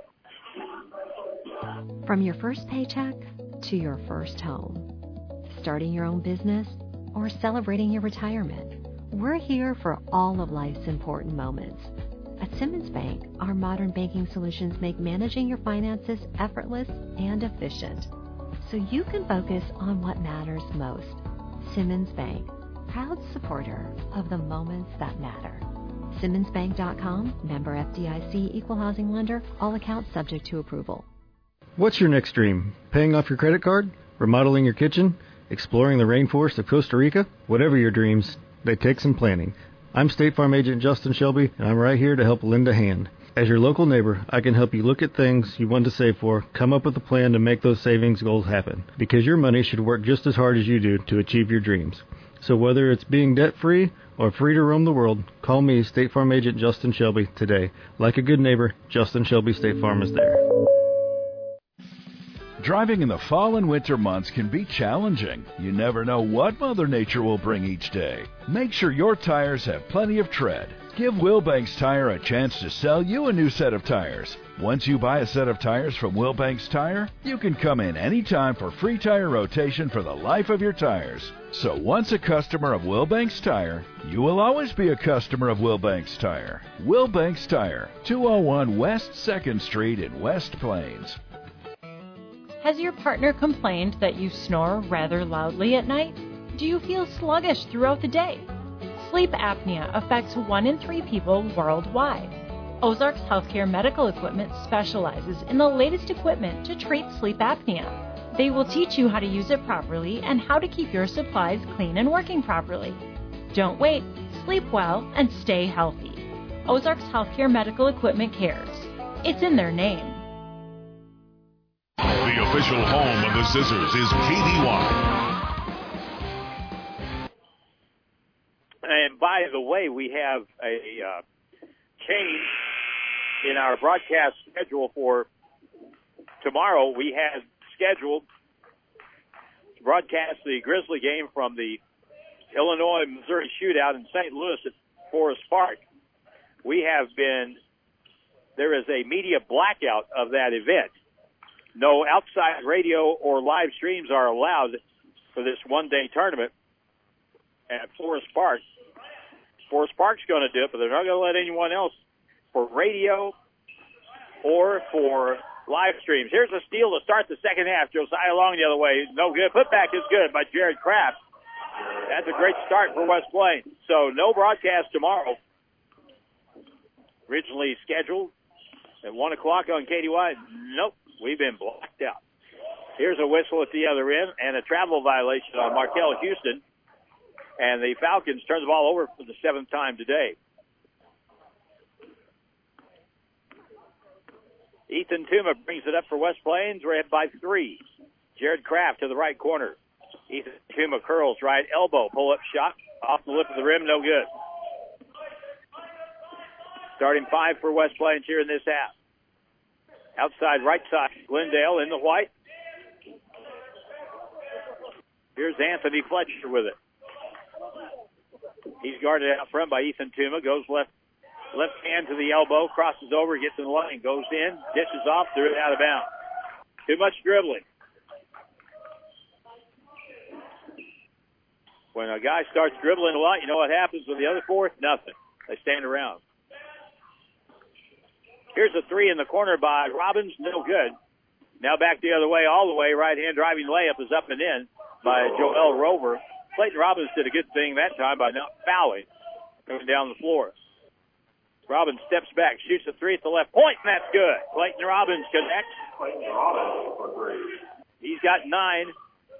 From your first paycheck to your first home, starting your own business or celebrating your retirement, we're here for all of life's important moments. At Simmons Bank, our modern banking solutions make managing your finances effortless and efficient, so you can focus on what matters most. Simmons Bank, proud supporter of the moments that matter. Simmons Bank dot com, member F D I C, equal housing lender, all accounts subject to approval. What's your next dream? Paying off your credit card? Remodeling your kitchen? Exploring the rainforest of Costa Rica? Whatever your dreams, they take some planning. I'm State Farm Agent Justin Shelby, and I'm right here to help lend a hand. As your local neighbor, I can help you look at things you want to save for, come up with a plan to make those savings goals happen, because your money should work just as hard as you do to achieve your dreams. So whether it's being debt-free or free to roam the world, call me, State Farm Agent Justin Shelby, today. Like a good neighbor, Justin Shelby State Farm is there. Driving in the fall and winter months can be challenging. You never know what Mother Nature will bring each day. Make sure your tires have plenty of tread. Give Wilbanks Tire a chance to sell you a new set of tires. Once you buy a set of tires from Wilbanks Tire, you can come in anytime for free tire rotation for the life of your tires. So once a customer of Wilbanks Tire, you will always be a customer of Wilbanks Tire. Wilbanks Tire, two oh one West second Street in West Plains. Has your partner complained that you snore rather loudly at night? Do you feel sluggish throughout the day? Sleep apnea affects one in three people worldwide. Ozarks Healthcare Medical Equipment specializes in the latest equipment to treat sleep apnea. They will teach you how to use it properly and how to keep your supplies clean and working properly. Don't wait. Sleep well and stay healthy. Ozarks Healthcare Medical Equipment cares. It's in their name. The official home of the Scissors is K D Y. And by the way, we have a uh, change in our broadcast schedule for tomorrow. We had scheduled to broadcast the Grizzly game from the Illinois-Missouri shootout in Saint Louis at Forest Park. We have been, there is a media blackout of that event. No outside radio or live streams are allowed for this one-day tournament at Forest Park. Forest Park's going to do it, but they're not going to let anyone else for radio or for live streams. Here's a steal to start the second half. Josiah Long the other way. No good. Putback is good by Jared Kraft. That's a great start for West Plains. So no broadcast tomorrow. Originally scheduled at one o'clock on K D Y. Nope, we've been blocked out. Here's a whistle at the other end and a travel violation on Markel Houston. And the Falcons turn the ball over for the seventh time today. Ethan Tuma brings it up for West Plains. We're ahead by three. Jared Kraft to the right corner. Ethan Tuma curls right elbow. Pull-up shot off the lip of the rim. No good. Starting five for West Plains here in this half. Outside right side, Glendale in the white. Here's Anthony Fletcher with it. He's guarded out front by Ethan Tuma. Goes left left hand to the elbow, crosses over, gets in the lane, goes in, dishes off, threw it out of bounds. Too much dribbling. When a guy starts dribbling a lot, you know what happens with the other four? Nothing. They stand around. Here's a three in the corner by Robbins. No good. Now back the other way, all the way. Right-hand driving layup is up and in by Joel Rover. Clayton Robbins did a good thing that time by not fouling, coming down the floor. Robbins steps back, shoots a three at the left point, and that's good. Clayton Robbins connects. Clayton Robbins for three. He's got nine.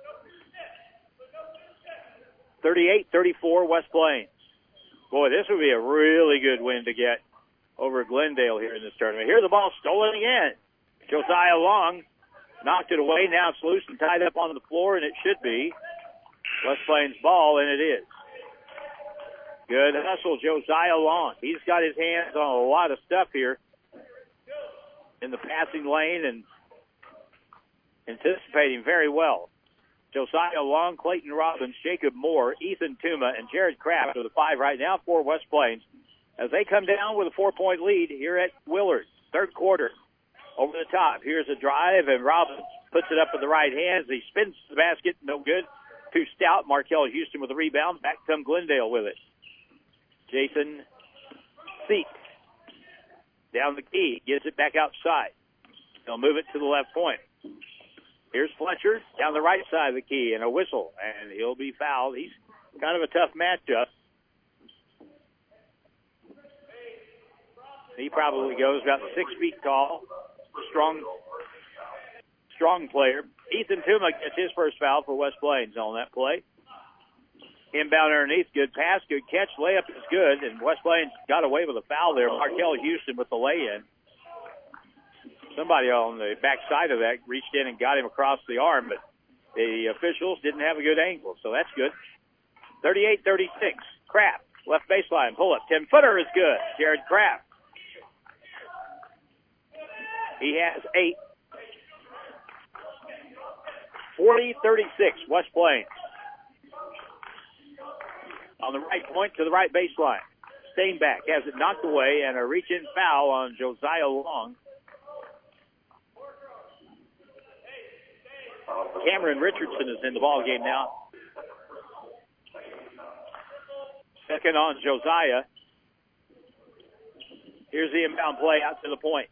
thirty-eight thirty-four West Plains. Boy, this would be a really good win to get over Glendale here in this tournament. Here's the ball stolen again. Josiah Long knocked it away. Now it's loose and tied up on the floor, and it should be West Plains ball, and it is. Good hustle, Josiah Long. He's got his hands on a lot of stuff here in the passing lane and anticipating very well. Josiah Long, Clayton Robbins, Jacob Moore, Ethan Tuma, and Jared Kraft are the five right now for West Plains as they come down with a four-point lead here at Willard. Third quarter, over the top. Here's a drive, and Robbins puts it up with the right hands. He spins the basket, no good. Too stout. Markel Houston with the rebound. Back comes Glendale with it. Jason Seat down the key. Gets it back outside. They'll move it to the left point. Here's Fletcher down the right side of the key and a whistle, and he'll be fouled. He's kind of a tough matchup. He probably goes about six feet tall. Strong, strong player. Ethan Tuma gets his first foul for West Plains on that play. Inbound underneath, good pass, good catch, layup is good, and West Plains got away with a foul there. Markel Houston with the lay-in. Somebody on the back side of that reached in and got him across the arm, but the officials didn't have a good angle, so that's good. thirty-eight thirty-six, Kraft, left baseline, pull-up, ten-footer is good. Jared Kraft. He has eight. forty thirty-six, West Plains. On the right point to the right baseline. Stainback has it knocked away and a reach-in foul on Josiah Long. Cameron Richardson is in the ball game now. Second on Josiah. Here's the inbound play out to the point.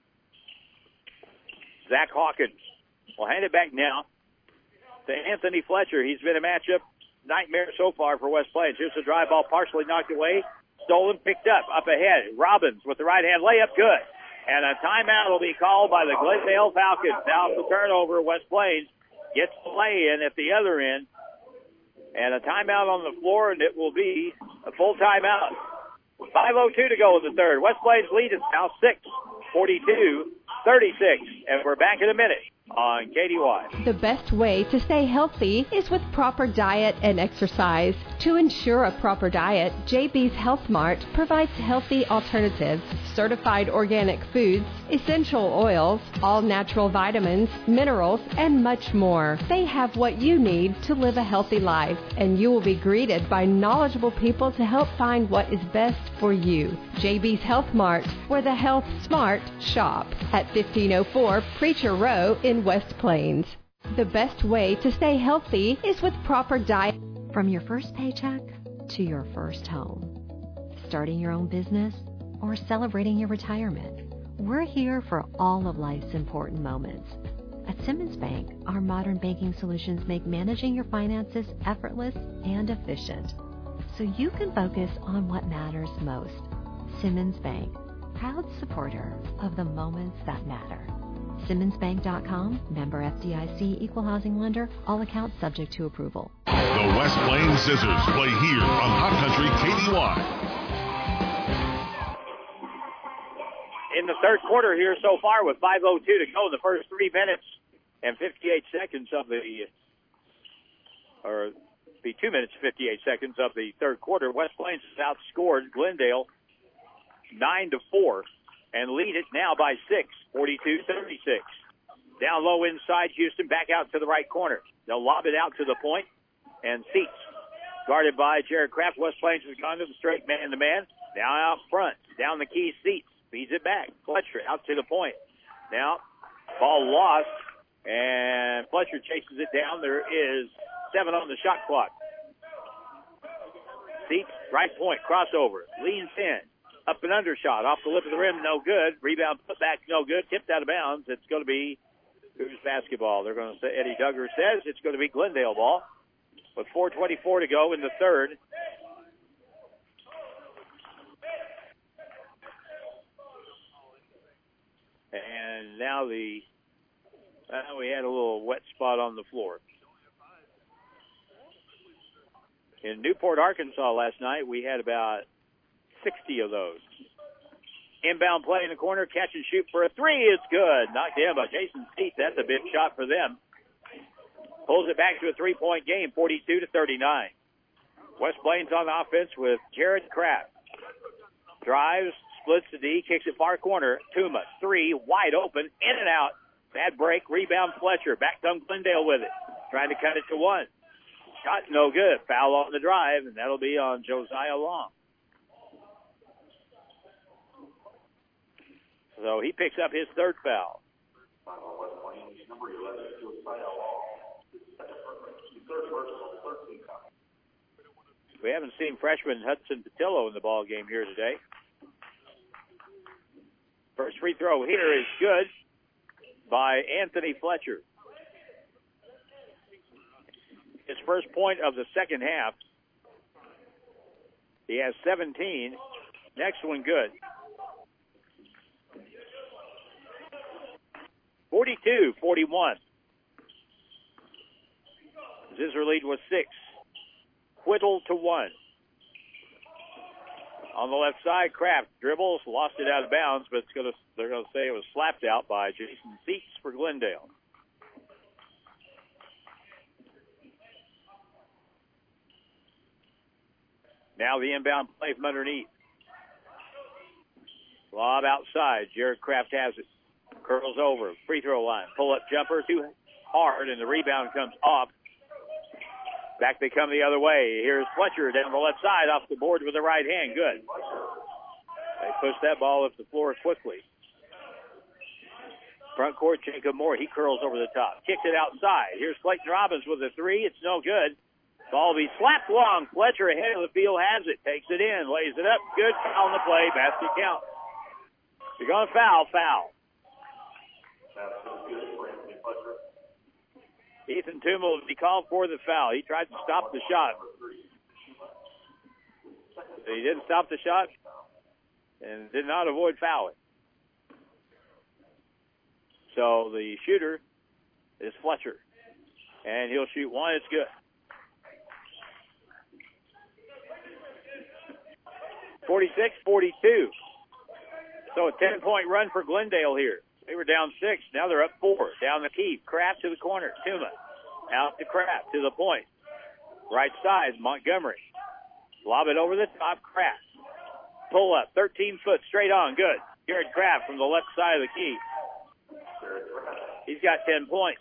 Zach Hawkins will hand it back now to Anthony Fletcher. He's been a matchup nightmare so far for West Plains. Here's the drive ball partially knocked away. Stolen, picked up, up ahead. Robbins with the right hand layup, good. And a timeout will be called by the Glendale Falcons. Now the turnover, West Plains gets the lay in at the other end. And a timeout on the floor, and it will be a full timeout. five oh two to go in the third. West Plains lead is now six, forty-two thirty-six. And we're back in a minute on K D Y. The best way to stay healthy is with proper diet and exercise. To ensure a proper diet, J B's Health Mart provides healthy alternatives, certified organic foods, essential oils, all natural vitamins, minerals, and much more. They have what you need to live a healthy life, and you will be greeted by knowledgeable people to help find what is best for you. J B's Health Mart, where the health smart shop, at fifteen oh four Preacher Row in West Plains. The best way to stay healthy is with proper diet. From your first paycheck to your first home, starting your own business or celebrating your retirement, we're here for all of life's important moments. At Simmons Bank, our modern banking solutions make managing your finances effortless and efficient, so you can focus on what matters most. Simmons Bank, proud supporter of the moments that matter. Simmons Bank dot com, member F D I C, equal housing lender, all accounts subject to approval. The West Plains Scissors play here on Hot Country K D Y. In the third quarter here so far with five oh two to go in the first three minutes and fifty-eight seconds of the, or the two minutes, fifty-eight seconds of the third quarter. West Plains has outscored Glendale nine to four. And lead it now by six, forty-two thirty-six. Down low inside, Houston back out to the right corner. They'll lob it out to the point, and Seats, guarded by Jared Kraft. West Plains has gone to the straight man-to-man. Now out front, down the key, Seats feeds it back. Fletcher out to the point. Now, ball lost, and Fletcher chases it down. There is seven on the shot clock. Seats, right point, crossover, leans in. Up and under shot, off the lip of the rim, no good. Rebound put back, no good. Tipped out of bounds. It's going to be who's basketball? They're going to say, Eddie Duggar says it's going to be Glendale ball. With four twenty-four to go in the third. And now the, uh, we had a little wet spot on the floor. In Newport, Arkansas last night, we had about sixty of those. Inbound play in the corner, catch and shoot for a three. It's good. Knocked in by Jason Seats. That's a big shot for them. Pulls it back to a three-point game, forty-two to thirty-nine. West Plains on offense with Jared Kraft. Drives, splits the D, kicks it far corner. Tuma, three, wide open, in and out. Bad break, rebound Fletcher. Back comes Glendale with it. Trying to cut it to one. Shot no good. Foul on the drive, and that'll be on Josiah Long. So he picks up his third foul. We haven't seen freshman Hudson Patillo in the ball game here today. First free throw here is good by Anthony Fletcher. His first point of the second half. He has seventeen. Next one good. forty-two forty-one. Zizzer lead was six. Whittle to one. On the left side, Kraft dribbles, lost it out of bounds, but it's gonna, they're going to say it was slapped out by Jason Seats for Glendale. Now the inbound play from underneath. Lob outside. Jared Kraft has it. Curls over. Free throw line. Pull-up jumper. Too hard, and the rebound comes off. Back they come the other way. Here's Fletcher down the left side off the board with the right hand. Good. They push that ball up the floor quickly. Front court, Jacob Moore. He curls over the top. Kicks it outside. Here's Clayton Robbins with a three. It's no good. Ball be slapped long. Fletcher ahead of the field has it. Takes it in. Lays it up. Good. Foul on the play. Basket count. You're going to foul. Foul. Ethan Tuma will be called for the foul. He tried to stop the shot. He didn't stop the shot and did not avoid fouling. So the shooter is Fletcher. And he'll shoot one. It's good. forty-six forty-two. So a ten-point run for Glendale here. They were down six. Now they're up four. Down the key. Kraft to the corner. Tuma. Out to Kraft to the point. Right side, Montgomery. Lob it over the top. Kraft. Pull up. thirteen foot straight on. Good. Jared Kraft from the left side of the key. He's got ten points.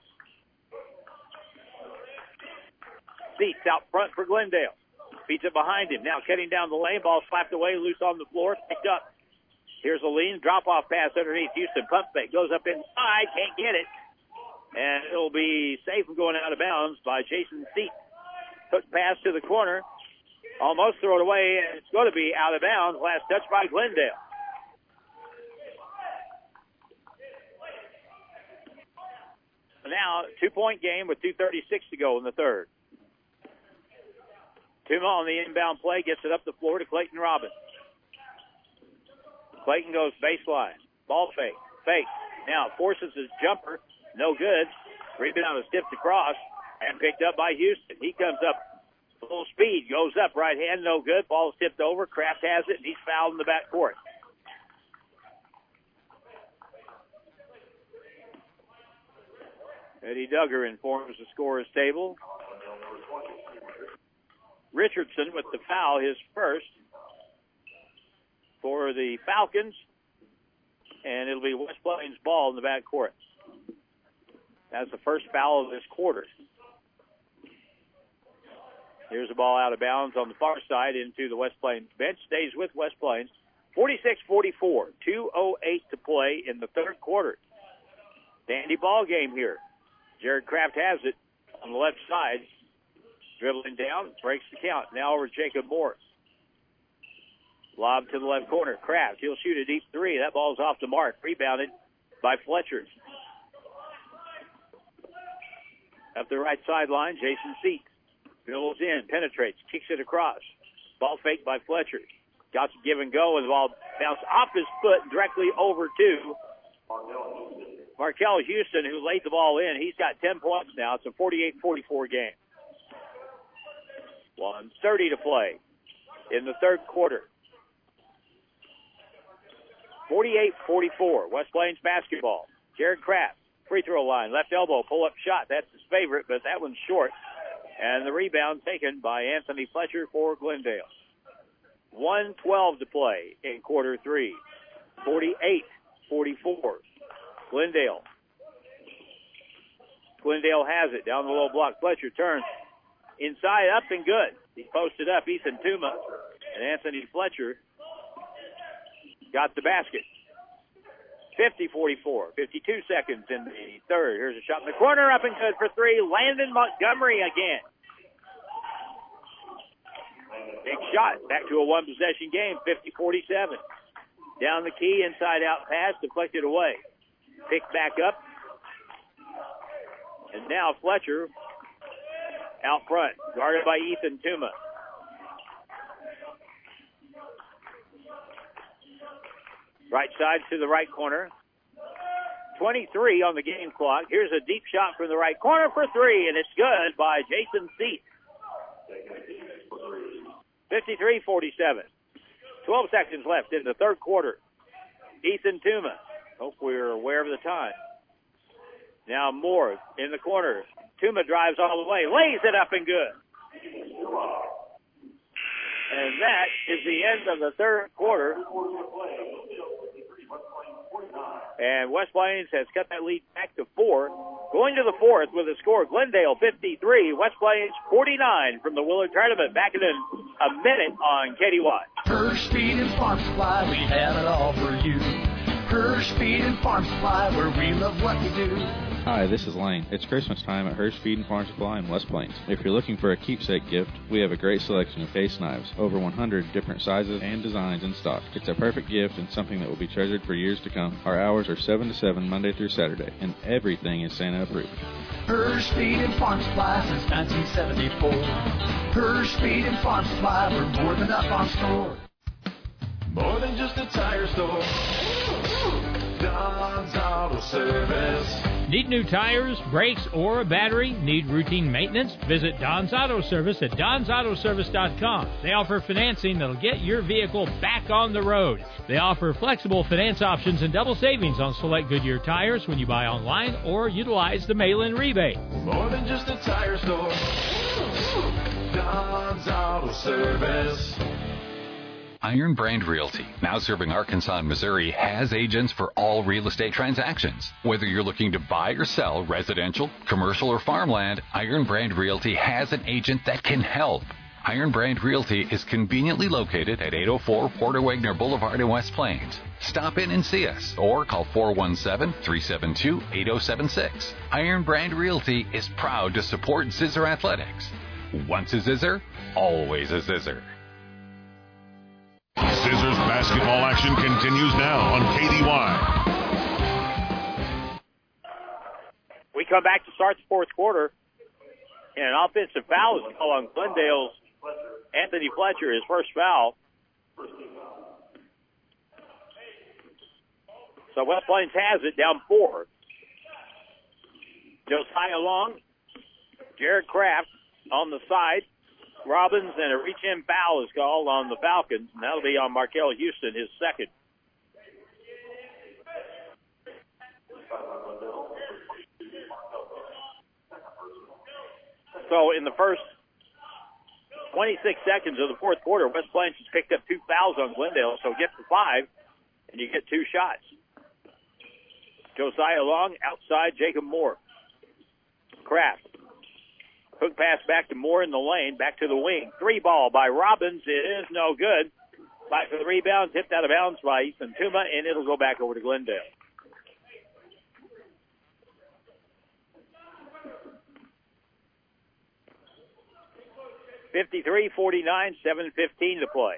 Seats out front for Glendale. Feeds it behind him. Now cutting down the lane. Ball slapped away. Loose on the floor. Picked up. Here's a lean. Drop-off pass underneath. Houston pump fake. Goes up inside. Can't get it. And it'll be safe from going out of bounds by Jason Seat. Hook pass to the corner. Almost throw it away. And it's going to be out of bounds. Last touch by Glendale. Now, two-point game with two thirty-six to go in the third. Tuma on the inbound play. Gets it up the floor to Clayton Robbins. Clayton goes baseline. Ball fake. Fake. Now forces his jumper. No good. Rebound is tipped across and picked up by Houston. He comes up full speed. Goes up. Right hand. No good. Ball is tipped over. Kraft has it, and he's fouled in the backcourt. Eddie Duggar informs the scorer's table. Richardson with the foul, his first for the Falcons, and it'll be West Plains ball in the backcourt. That's the first foul of this quarter. Here's the ball out of bounds on the far side into the West Plains bench. Stays with West Plains. forty-six forty-four, two oh eight to play in the third quarter. Dandy ball game here. Jared Kraft has it on the left side. Dribbling down, breaks the count. Now over Jacob Morris. Lob to the left corner. Kraft, he'll shoot a deep three. That ball's off the mark. Rebounded by Fletcher. Up the right sideline, Jason Seat. Dribbles in, penetrates, kicks it across. Ball faked by Fletcher. Got to give and go, and the ball bounced off his foot directly over to Markel Houston, who laid the ball in. He's got ten points now. It's a forty-eight forty-four game. one thirty to play in the third quarter. forty-eight forty-four, West Plains basketball. Jared Kraft, free throw line, left elbow, pull-up shot. That's his favorite, but that one's short. And the rebound taken by Anthony Fletcher for Glendale. one twelve to play in quarter three. forty-eight forty-four. Glendale. Glendale has it down the low block. Fletcher turns inside, up and good. He posted up. Ethan Tuma and Anthony Fletcher got the basket. fifty forty-four. fifty-two seconds in the third. Here's a shot in the corner, up and good for three. Landon Montgomery again. Big shot. Back to a one-possession game, fifty forty-seven. Down the key, inside-out pass, deflected away. Picked back up. And now Fletcher out front, guarded by Ethan Tuma. Right side to the right corner. twenty-three on the game clock. Here's a deep shot from the right corner for three, and it's good by Jason Seat. fifty-three forty-seven. twelve seconds left in the third quarter. Ethan Tuma. Hope we're aware of the time. Now Moore in the corner. Tuma drives all the way, lays it up and good. And that is the end of the third quarter. And West Plains has cut that lead back to four. Going to the fourth with a score, Glendale fifty-three, West Plains forty-nine from the Willard Tournament. Back in a minute on K D Y. Hirsch Feed and Farm Supply, we have it all for you. Hirsch Feed and Farm Supply, where we love what we do. Hi, this is Lane. It's Christmas time at Hirsch Feed and Farm Supply in West Plains. If you're looking for a keepsake gift, we have a great selection of case knives, over one hundred different sizes and designs in stock. It's a perfect gift and something that will be treasured for years to come. Our hours are seven to seven Monday through Saturday, and everything is Santa approved. Hirsch Feed and Farm Supply since nineteen seventy-four. Hirsch Feed and Farm Supply, we're more than up on store. More than just a tire store. Don's Auto Service. Need new tires, brakes, or a battery? Need routine maintenance? Visit Don's Auto Service at dons auto service dot com. They offer financing that'll get your vehicle back on the road. They offer flexible finance options and double savings on select Goodyear tires when you buy online or utilize the mail-in rebate. More than just a tire store. Don's Auto Service. Iron Brand Realty, now serving Arkansas and Missouri, has agents for all real estate transactions. Whether you're looking to buy or sell residential, commercial, or farmland, Iron Brand Realty has an agent that can help. Iron Brand Realty is conveniently located at eight oh four Porter Wagner Boulevard in West Plains. Stop in and see us or call four one seven, three seven two, eight oh seven six. Iron Brand Realty is proud to support Zizzer Athletics. Once a Zizzer, always a Zizzer. Zizzers basketball action continues now on K D Y. We come back to start the fourth quarter, and an offensive foul is called on Glendale's Anthony Fletcher, his first foul. So West Plains has it, down four. Josiah Long, Jared Kraft on the side. Robbins, and a reach-in foul is called on the Falcons, and that'll be on Markel Houston, his second. So in the first twenty-six seconds of the fourth quarter, West Plains has picked up two fouls on Glendale, so get to five, and you get two shots. Josiah Long, outside Jacob Moore. Kraft. Hook pass back to Moore in the lane, back to the wing. Three ball by Robbins. It is no good. Fight for the rebound, tipped out of bounds by Ethan Tuma, and it'll go back over to Glendale. fifty-three forty-nine, seven fifteen to play.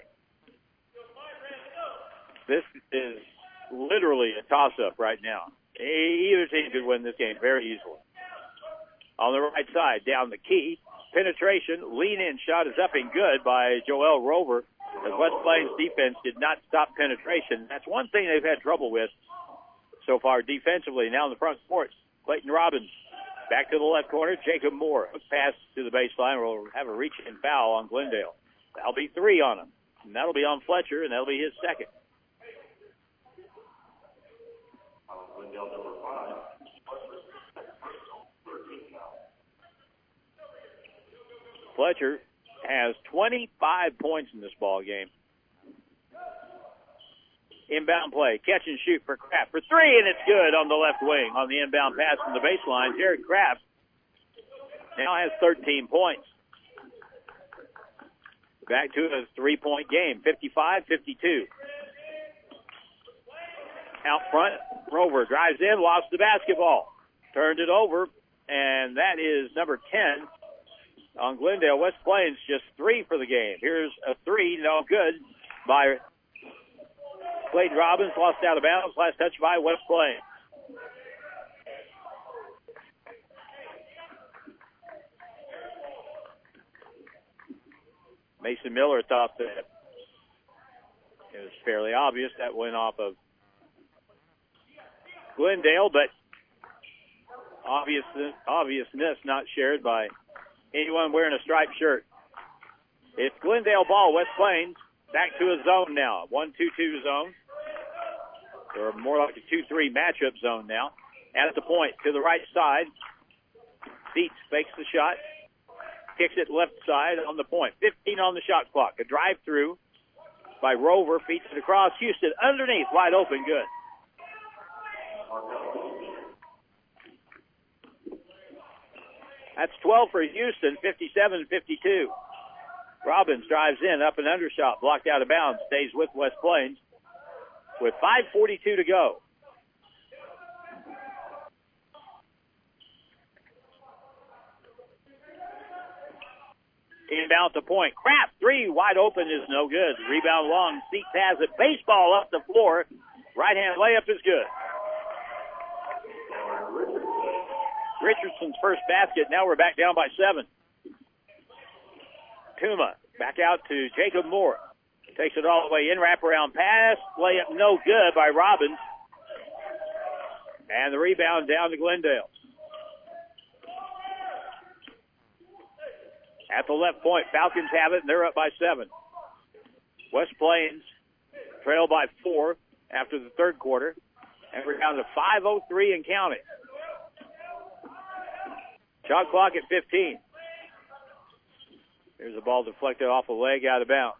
This is literally a toss-up right now. Either team could win this game very easily. On the right side, down the key. Penetration, lean-in shot is up and good by Joel Rover, as West Plains defense did not stop penetration. That's one thing they've had trouble with so far defensively. Now in the front court, Clayton Robbins back to the left corner. Jacob Moore, hook pass to the baseline. Will have a reach-in foul on Glendale. That'll be three on him, and that'll be on Fletcher, and that'll be his second. Glendale number five. Fletcher has twenty-five points in this ball game. Inbound play, catch and shoot for Kraft for three, and it's good on the left wing on the inbound pass from the baseline. Jared Kraft now has thirteen points. Back to a three-point game, fifty-five fifty-two. Out front, Rover drives in, lost the basketball, turned it over, and that is number ten. On Glendale. West Plains just three for the game. Here's a three, no good, by Clayton Robbins, lost out of bounds. Last touch by West Plains. Mason Miller thought that it was fairly obvious that went off of Glendale, but obviousness, obviousness not shared by anyone wearing a striped shirt. It's Glendale ball. West Plains back to a zone now. one two two zone. Or more like a two three matchup zone now. At the point to the right side. Beats fakes the shot. Kicks it left side on the point. fifteen on the shot clock. A drive through by Rover. Feeds it across. Houston underneath. Wide open. Good. That's twelve for Houston, fifty-seven fifty-two. Robbins drives in, up and undershot, blocked out of bounds, stays with West Plains with five forty-two to go. Inbound to point. Kraft, three, wide open is no good. Rebound long, Seats has it. Baseball up the floor. Right-hand layup is good. Richardson's first basket. Now we're back down by seven. Tuma back out to Jacob Moore. Takes it all the way in. Wraparound pass. Layup no good by Robbins. And the rebound down to Glendale. At the left point, Falcons have it, and they're up by seven. West Plains trail by four after the third quarter, and we're down to five oh three and counting. Shot clock at fifteen. Here's a ball deflected off a leg out of bounds.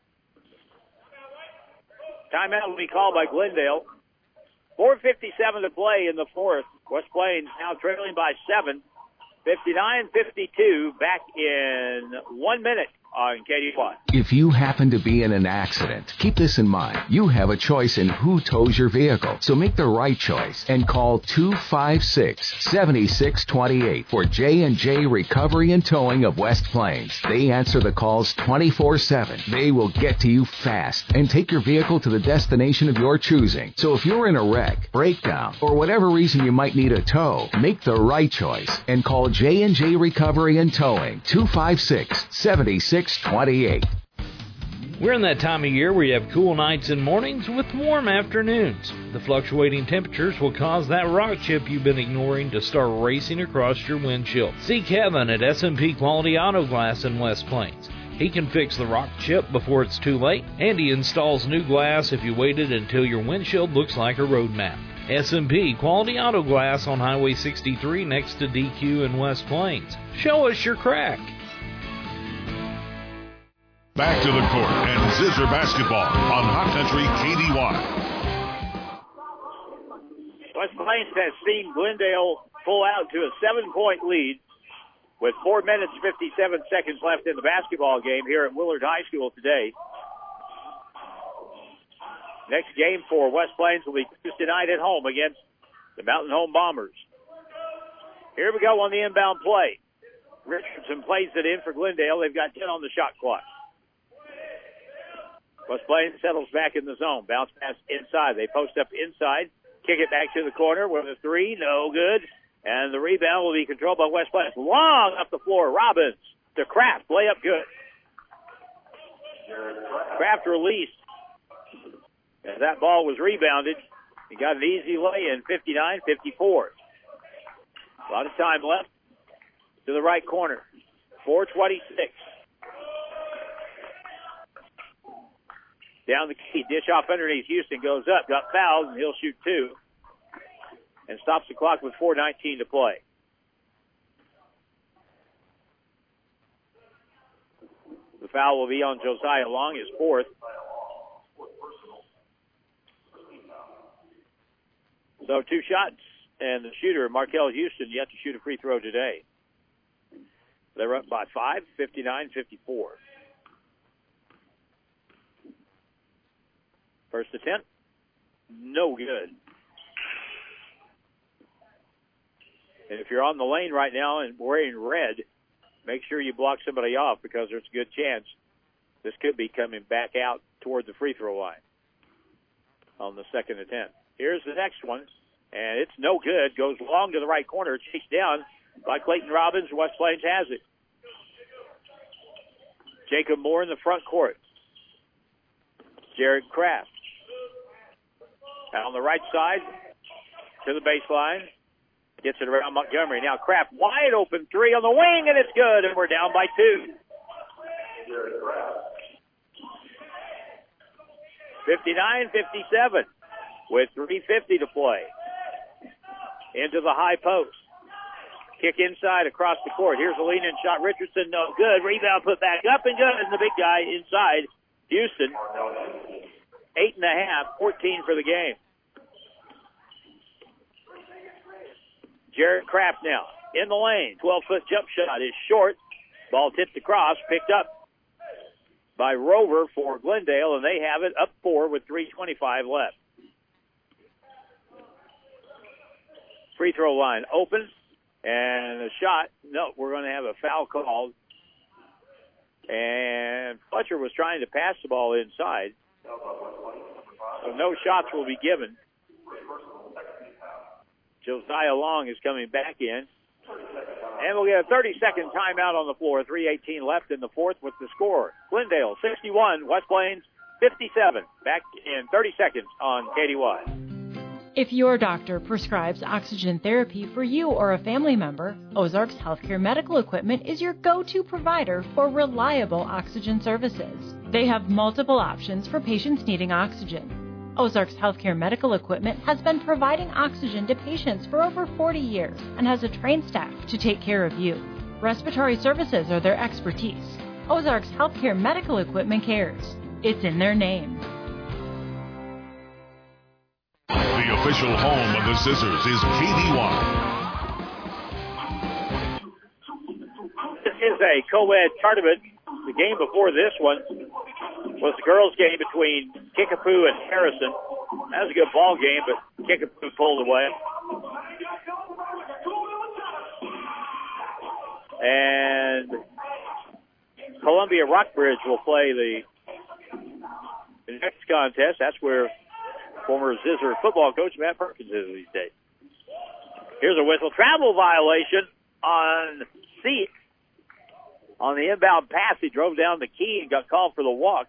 Timeout will be called by Glendale. four fifty-seven to play in the fourth. West Plains now trailing by seven. fifty-nine fifty-two, back in one minute on K D Y. If you happen to be in an accident, keep this in mind. You have a choice in who tows your vehicle, so make the right choice and call two five six, seven six two eight for J and J Recovery and Towing of West Plains. They answer the calls twenty-four seven. They will get to you fast and take your vehicle to the destination of your choosing. So if you're in a wreck, breakdown, or whatever reason you might need a tow, make the right choice and call J and J Recovery and Towing, two five six, seven six two eight. We're in that time of year where you have cool nights and mornings with warm afternoons. The fluctuating temperatures will cause that rock chip you've been ignoring to start racing across your windshield. See Kevin at S and P Quality Auto Glass in West Plains. He can fix the rock chip before it's too late, and he installs new glass if you waited until your windshield looks like a road map. S and P Quality Auto Glass on Highway sixty-three next to D Q in West Plains. Show us your crack. Back to the court and Zizzer basketball on Hot Country K D Y. West Plains has seen Glendale pull out to a seven-point lead with four minutes, fifty-seven seconds left in the basketball game here at Willard High School today. Next game for West Plains will be Tuesday night at home against the Mountain Home Bombers. Here we go on the inbound play. Richardson plays it in for Glendale. They've got ten on the shot clock. West Plains settles back in the zone. Bounce pass inside. They post up inside. Kick it back to the corner with a three. No good. And the rebound will be controlled by West Plains. Long up the floor. Robbins to Kraft. Layup good. Kraft released. As that ball was rebounded, he got an easy lay-in, fifty-nine fifty-four. A lot of time left to the right corner. four twenty-six. Down the key, dish off underneath. Houston goes up, got fouled, and he'll shoot two. And stops the clock with four nineteen to play. The foul will be on Josiah Long, his fourth. So two shots, and the shooter, Markel Houston, yet to shoot a free throw today. They're up by five, fifty-nine fifty-four. First attempt, no good. And if you're on the lane right now and wearing red, make sure you block somebody off because there's a good chance this could be coming back out toward the free throw line on the second attempt. Here's the next one, and it's no good. Goes long to the right corner, chased down by Clayton Robbins. West Plains has it. Jacob Moore in the front court. Jared Kraft. Out on the right side to the baseline. Gets it around Montgomery. Now Kraft wide open three on the wing, and it's good, and we're down by two. fifty-nine fifty-seven with three fifty to play. Into the high post. Kick inside across the court. Here's a lean-in shot. Richardson, no good. Rebound put back up and good, and the big guy inside. Houston. Eight and a half, fourteen for the game. Jared Kraft now in the lane. twelve-foot jump shot is short. Ball tipped across, picked up by Rover for Glendale, and they have it up four with three twenty-five left. Free throw line open, and a shot. No, we're going to have a foul called. And Fletcher was trying to pass the ball inside. So no shots will be given. Josiah Long is coming back in. And we'll get a thirty-second timeout on the floor. three eighteen left in the fourth with the score. Glendale sixty-one, West Plains fifty-seven. Back in thirty seconds on K D Y. If your doctor prescribes oxygen therapy for you or a family member, Ozarks Healthcare Medical Equipment is your go-to provider for reliable oxygen services. They have multiple options for patients needing oxygen. Ozarks Healthcare Medical Equipment has been providing oxygen to patients for over forty years and has a trained staff to take care of you. Respiratory services are their expertise. Ozarks Healthcare Medical Equipment cares. It's in their name. The official home of the Scissors is K D Y. This is a co-ed tournament. The game before this one was the girls' game between Kickapoo and Harrison. That was a good ball game, but Kickapoo pulled away. And Columbia Rockbridge will play the, the next contest. That's where former Zizzer football coach Matt Perkins is these days. Here's a whistle. Travel violation on Seat. On the inbound pass, he drove down the key and got called for the walk.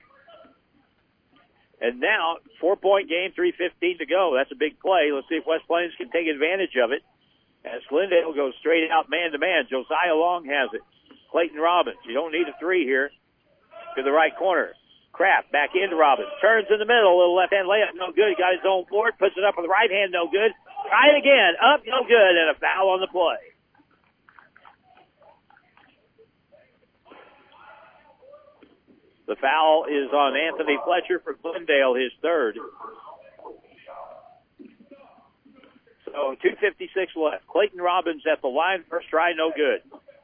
And now, four-point game, three fifteen to go. That's a big play. Let's see if West Plains can take advantage of it. As Glendale goes straight out man-to-man, Josiah Long has it. Clayton Robbins, you don't need a three here. To the right corner. Kraft back into Robbins. Turns in the middle. A little left-hand layup, no good. Got his own board. Puts it up with the right hand, no good. Try it again. Up, no good. And a foul on the play. The foul is on Anthony Fletcher for Glendale, his third. So two fifty-six left. Clayton Robbins at the line. First try, no good.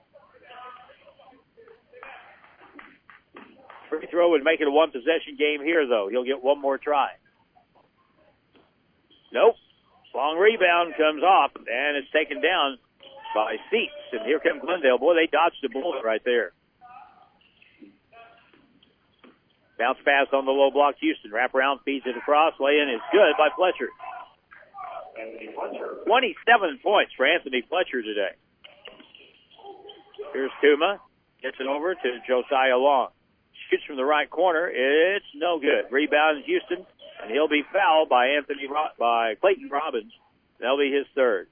Free throw would make it a one-possession game here, though. He'll get one more try. Nope. Long rebound comes off, and it's taken down by Seats. And here comes Glendale. Boy, they dodged a bullet right there. Bounce pass on the low block. Houston wrap around, feeds it across. Lay-in is good by Fletcher. twenty-seven points for Anthony Fletcher today. Here's Tuma. Gets it over to Josiah Long. Shoots from the right corner. It's no good. Rebound Houston, and he'll be fouled by Anthony Ro- by Clayton Robbins. That'll be his third.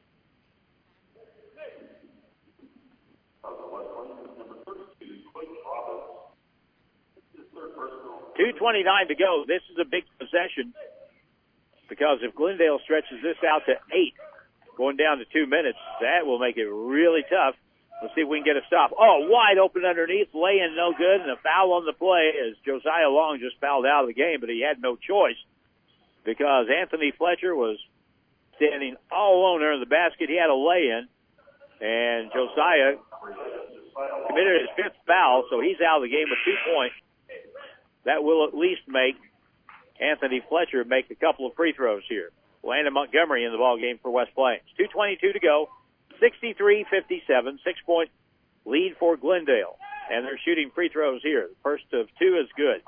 two twenty-nine to go. This is a big possession because if Glendale stretches this out to eight, going down to two minutes, that will make it really tough. Let's see if we can get a stop. Oh, wide open underneath, lay-in no good, and a foul on the play as Josiah Long just fouled out of the game, but he had no choice because Anthony Fletcher was standing all alone under the basket. He had a lay-in, and Josiah committed his fifth foul, so he's out of the game with two points. That will at least make Anthony Fletcher make a couple of free throws here. Landon Montgomery in the ball game for West Plains. two twenty-two to go. sixty-three fifty-seven, six-point lead for Glendale. And they're shooting free throws here. The first of two is good.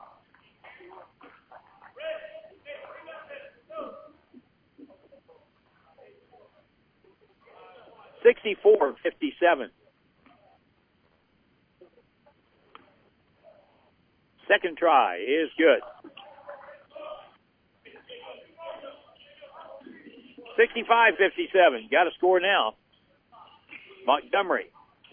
sixty-four fifty-seven. Second try is good. sixty-five fifty-seven. Got to score now. Montgomery.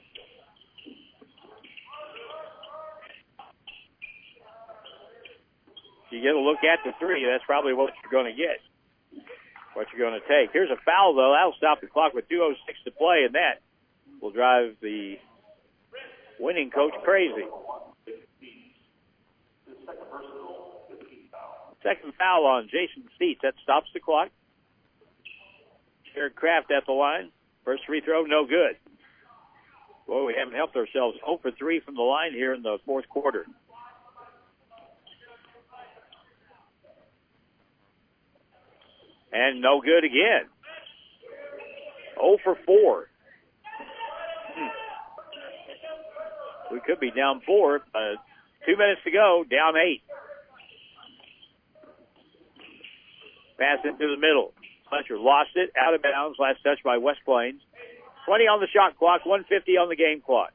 You get a look at the three, that's probably what you're going to get, what you're going to take. Here's a foul, though. That'll stop the clock with two oh six to play, and that will drive the winning coach crazy. Second foul on Jason Seats. That stops the clock. Jared Kraft at the line. First free throw, no good. Well, we haven't helped ourselves. oh for three from the line here in the fourth quarter. And no good again. oh for four. Hmm. We could be down four. Uh, two minutes to go, down eight. Pass into the middle. Fletcher lost it, out of bounds. Last touch by West Plains. twenty on the shot clock, one fifty on the game clock.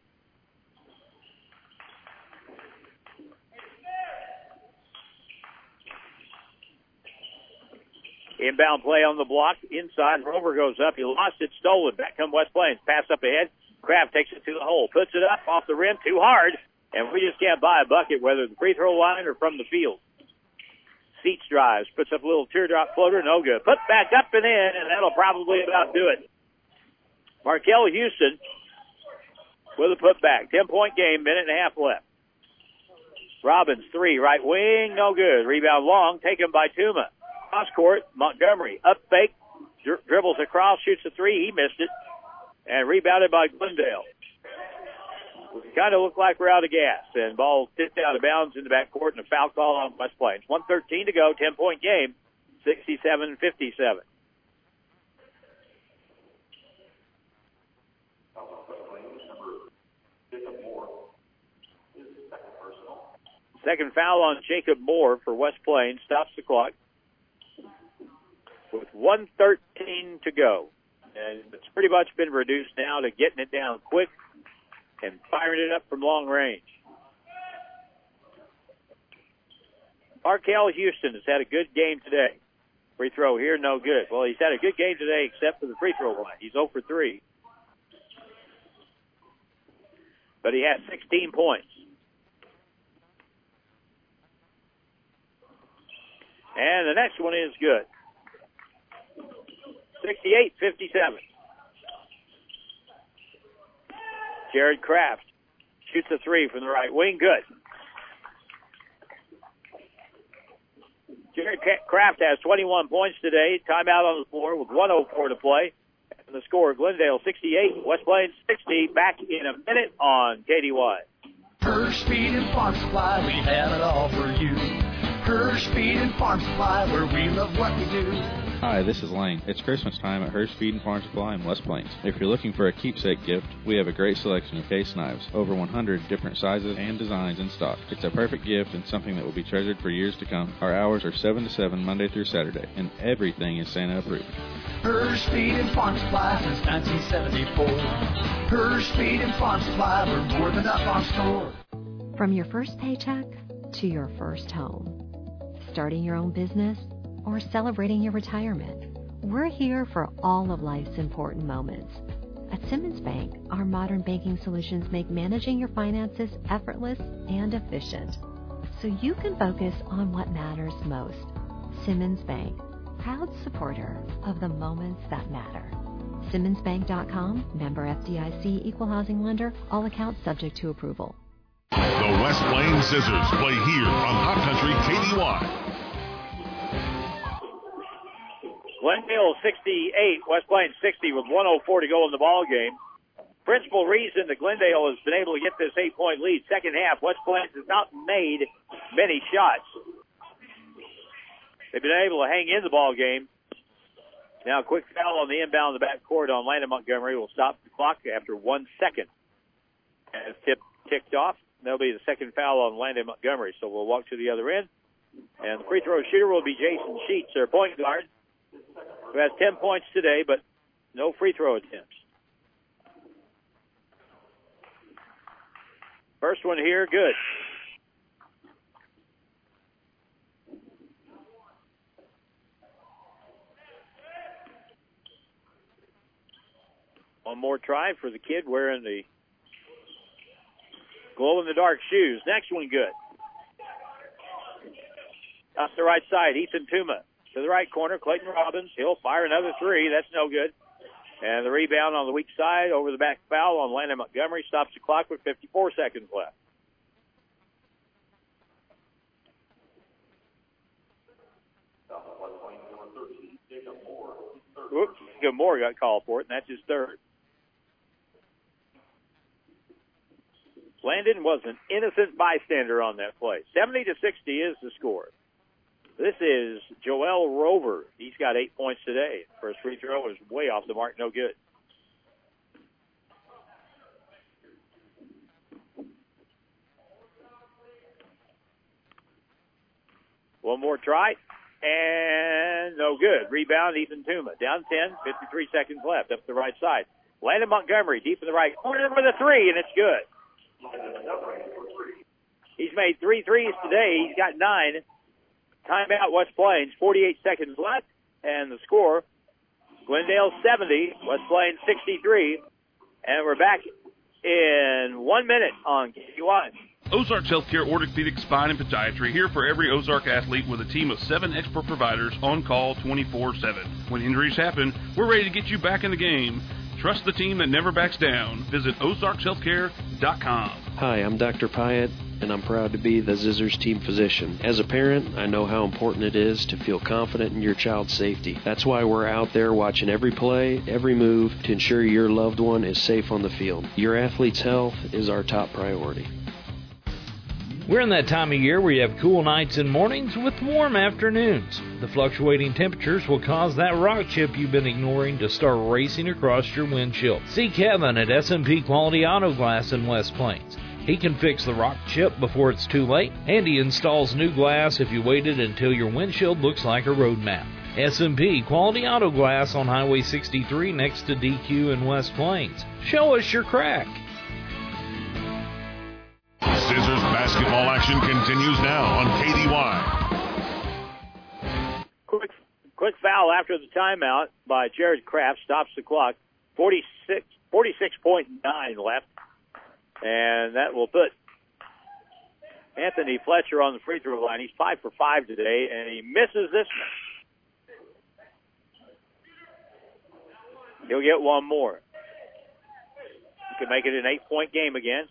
Inbound play on the block. Inside, Rover goes up. He lost it, stolen. Back come West Plains. Pass up ahead. Kraft takes it to the hole. Puts it up off the rim too hard. And we just can't buy a bucket, whether the free throw line or from the field. Seats drives. Puts up a little teardrop floater. No good. Put back up and in, and that'll probably about do it. Markel Houston with a putback. Ten-point game. Minute and a half left. Robbins, three. Right wing. No good. Rebound long. Taken by Tuma. Cross court, Montgomery, up fake, dri- dribbles across, shoots a three, he missed it, and rebounded by Glendale. We kind of look like we're out of gas, and ball tipped out of bounds in the backcourt, and a foul call on West Plains. one thirteen to go, ten-point game, sixty-seven fifty-seven. Second foul on Jacob Moore for West Plains, stops the clock. With one thirteen to go. And it's pretty much been reduced now to getting it down quick and firing it up from long range. Markel Houston has had a good game today. Free throw here, no good. Well, he's had a good game today except for the free throw line. He's zero for three. But he had sixteen points. And the next one is good. sixty-eight fifty-seven. Jared Kraft shoots a three from the right wing. Good. Jared Kraft has twenty-one points today. Timeout on the floor with one oh four to play. And the score, Glendale sixty-eight, West Plains sixty. Back in a minute on K D Y. Hirsch Feed and Farm Supply, we have it all for you. Hirsch Feed and Farm Supply, where we love what we do. Hi, this is Lane. It's Christmas time at Hirsch Feed and Farm Supply in West Plains. If you're looking for a keepsake gift, we have a great selection of case knives, over one hundred different sizes and designs in stock. It's a perfect gift and something that will be treasured for years to come. Our hours are seven to seven Monday through Saturday, and everything is Santa approved. Hirsch Feed and Farm Supply since nineteen seventy-four. Hirsch Feed and Farm Supply, we're more than a farm store. From your first paycheck to your first home, starting your own business, or celebrating your retirement, we're here for all of life's important moments. At Simmons Bank, our modern banking solutions make managing your finances effortless and efficient, so you can focus on what matters most. Simmons Bank, proud supporter of the moments that matter. Simmons Bank dot com, member F D I C, equal housing lender, all accounts subject to approval. The West Plains Scissors play here on Hot Country K D Y. Glendale sixty-eight, West Plains sixty with one oh four to go in the ball game. Principal reason that Glendale has been able to get this eight-point lead. Second half, West Plains has not made many shots. They've been able to hang in the ball game. Now, a quick foul on the inbound in the backcourt on Landon Montgomery will stop the clock after one second. As tip ticked off, that'll be the second foul on Landon Montgomery. So we'll walk to the other end. And the free throw shooter will be Jason Sheets, their point guard, who has ten points today, but no free throw attempts. First one here, good. One more try for the kid wearing the glow-in-the-dark shoes. Next one, good. That's the right side, Ethan Tuma. To the right corner, Clayton Robbins. He'll fire another three. That's no good. And the rebound on the weak side over the back foul on Landon Montgomery stops the clock with fifty-four seconds left. Oops, Jacob Moore got called for it, and that's his third. Landon was an innocent bystander on that play. seventy to sixty is the score. This is Joel Rover. He's got eight points today. First free throw was way off the mark, no good. One more try, and no good. Rebound, Ethan Tuma. Down ten, fifty-three seconds left, up the right side. Landon Montgomery, deep in the right corner with a three, and it's good. He's made three threes today. He's got nine. Timeout, West Plains. forty-eight seconds left. and the score, Glendale seventy, West Plains sixty-three. And we're back in one minute on K D Y. Ozarks Healthcare Orthopedic Spine and Podiatry, here for every Ozark athlete with a team of seven expert providers on call twenty-four seven. When injuries happen, we're ready to get you back in the game. Trust the team that never backs down. Visit ozarks healthcare dot com. Hi, I'm Doctor Pyatt, and I'm proud to be the Zizzers team physician. As a parent, I know how important it is to feel confident in your child's safety. That's why we're out there watching every play, every move to ensure your loved one is safe on the field. Your athlete's health is our top priority. We're in that time of year where you have cool nights and mornings with warm afternoons. The fluctuating temperatures will cause that rock chip you've been ignoring to start racing across your windshield. See Kevin at S and P Quality Auto Glass in West Plains. He can fix the rock chip before it's too late, and he installs new glass if you waited until your windshield looks like a road map. S and P Quality Auto Glass on Highway sixty-three next to D Q in West Plains. Show us your crack. Scissors basketball action continues now on K D Y. Quick, quick foul after the timeout by Jared Kraft stops the clock. forty-six, forty-six point nine left. And that will put Anthony Fletcher on the free throw line. He's five for five today, and he misses this one. He'll get one more. He can make it an eight-point game again.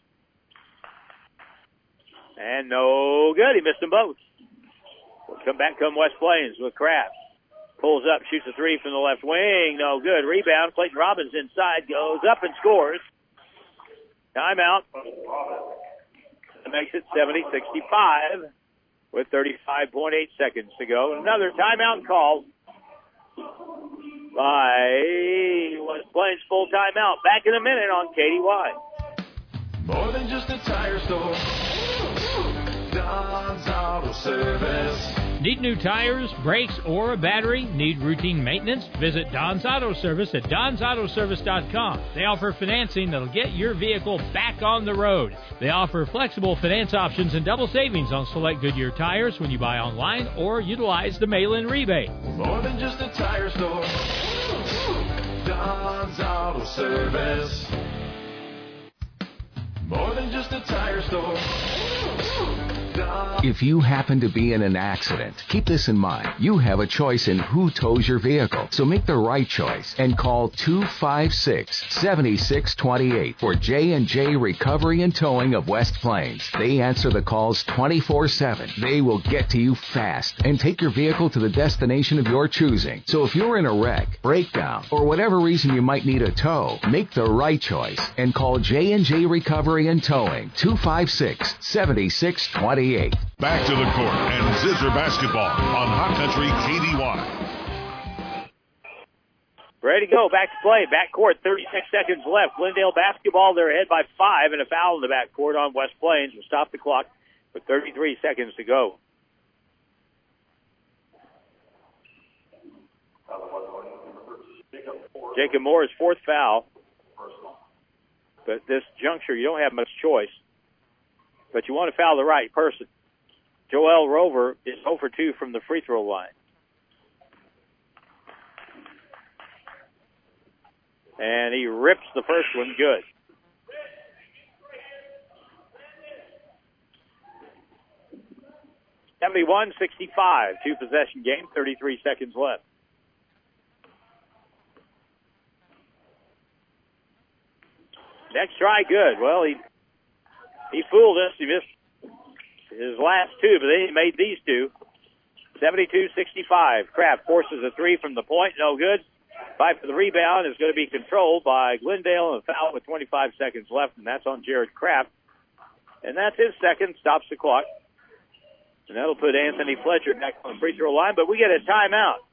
And no good. He missed them both. We'll come back, come West Plains with Kraft. Pulls up, shoots a three from the left wing. No good. Rebound. Clayton Robbins inside. Goes up and scores. Timeout. That makes it seventy sixty-five with thirty-five point eight seconds to go. Another timeout call by West Plains full timeout. Back in a minute on K D Y. More than just a tire store. Don's Auto Service. Need new tires, brakes, or a battery? Need routine maintenance? Visit Don's Auto Service at dons auto service dot com. They offer financing that'll get your vehicle back on the road. They offer flexible finance options and double savings on select Goodyear tires when you buy online or utilize the mail-in rebate. More than just a tire store. Don's Auto Service. More than just a tire store. If you happen to be in an accident, keep this in mind. You have a choice in who tows your vehicle, so make the right choice and call two five six, seven six two eight for J and J Recovery and Towing of West Plains. They answer the calls twenty-four seven. They will get to you fast and take your vehicle to the destination of your choosing. So if you're in a wreck, breakdown, or whatever reason you might need a tow, make the right choice and call J and J Recovery and Towing, two five six, seven six two eight. Back to the court and Zizzer basketball on Hot Country K D Y. Ready to go. Back to play. Backcourt, thirty-six seconds left. Glendale basketball, they're ahead by five, and a foul in the backcourt on West Plains will stop the clock with thirty-three seconds to go. Jacob Moore's fourth foul. But this juncture, you don't have much choice. But you want to foul the right person. Joel Rover is zero for two from the free throw line. And he rips the first one good. seventy-one sixty-five, two-possession game, thirty-three seconds left. Next try, good. Well, he he fooled us. He missed his last two, but then he made these two. seventy-two sixty-five. Kraft forces a three from the point. No good. Fight for the rebound is going to be controlled by Glendale, and a foul with twenty-five seconds left, and that's on Jared Kraft. And that's his second. Stops the clock. And that'll put Anthony Fletcher back on the free throw line, but we get a timeout.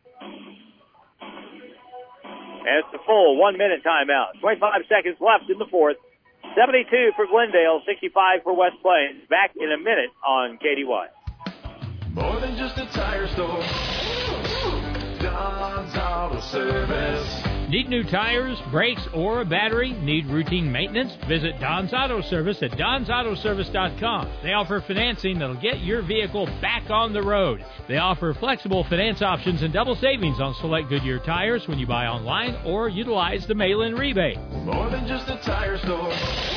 And it's the full one-minute timeout. twenty-five seconds left in the fourth. seventy-two for Glendale, sixty-five for West Plains. Back in a minute on K D Y. More than just a tire store. Don's Auto Service. Need new tires, brakes, or a battery? Need routine maintenance? Visit Don's Auto Service at dons auto service dot com. They offer financing that'll get your vehicle back on the road. They offer flexible finance options and double savings on select Goodyear tires when you buy online or utilize the mail-in rebate. More than just a tire store.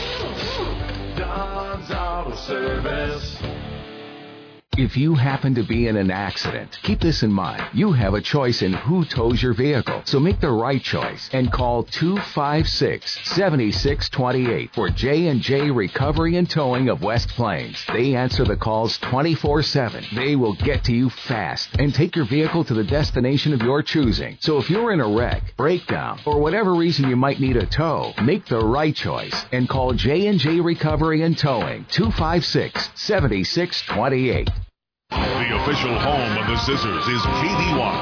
Don's Auto Service. If you happen to be in an accident, keep this in mind. You have a choice in who tows your vehicle, so make the right choice and call two five six, seven six two eight for J and J Recovery and Towing of West Plains. They answer the calls twenty-four seven. They will get to you fast and take your vehicle to the destination of your choosing. So if you're in a wreck, breakdown, or whatever reason you might need a tow, make the right choice and call J and J Recovery and Towing, two five six, seven six two eight. The official home of the Scissors is K D Y.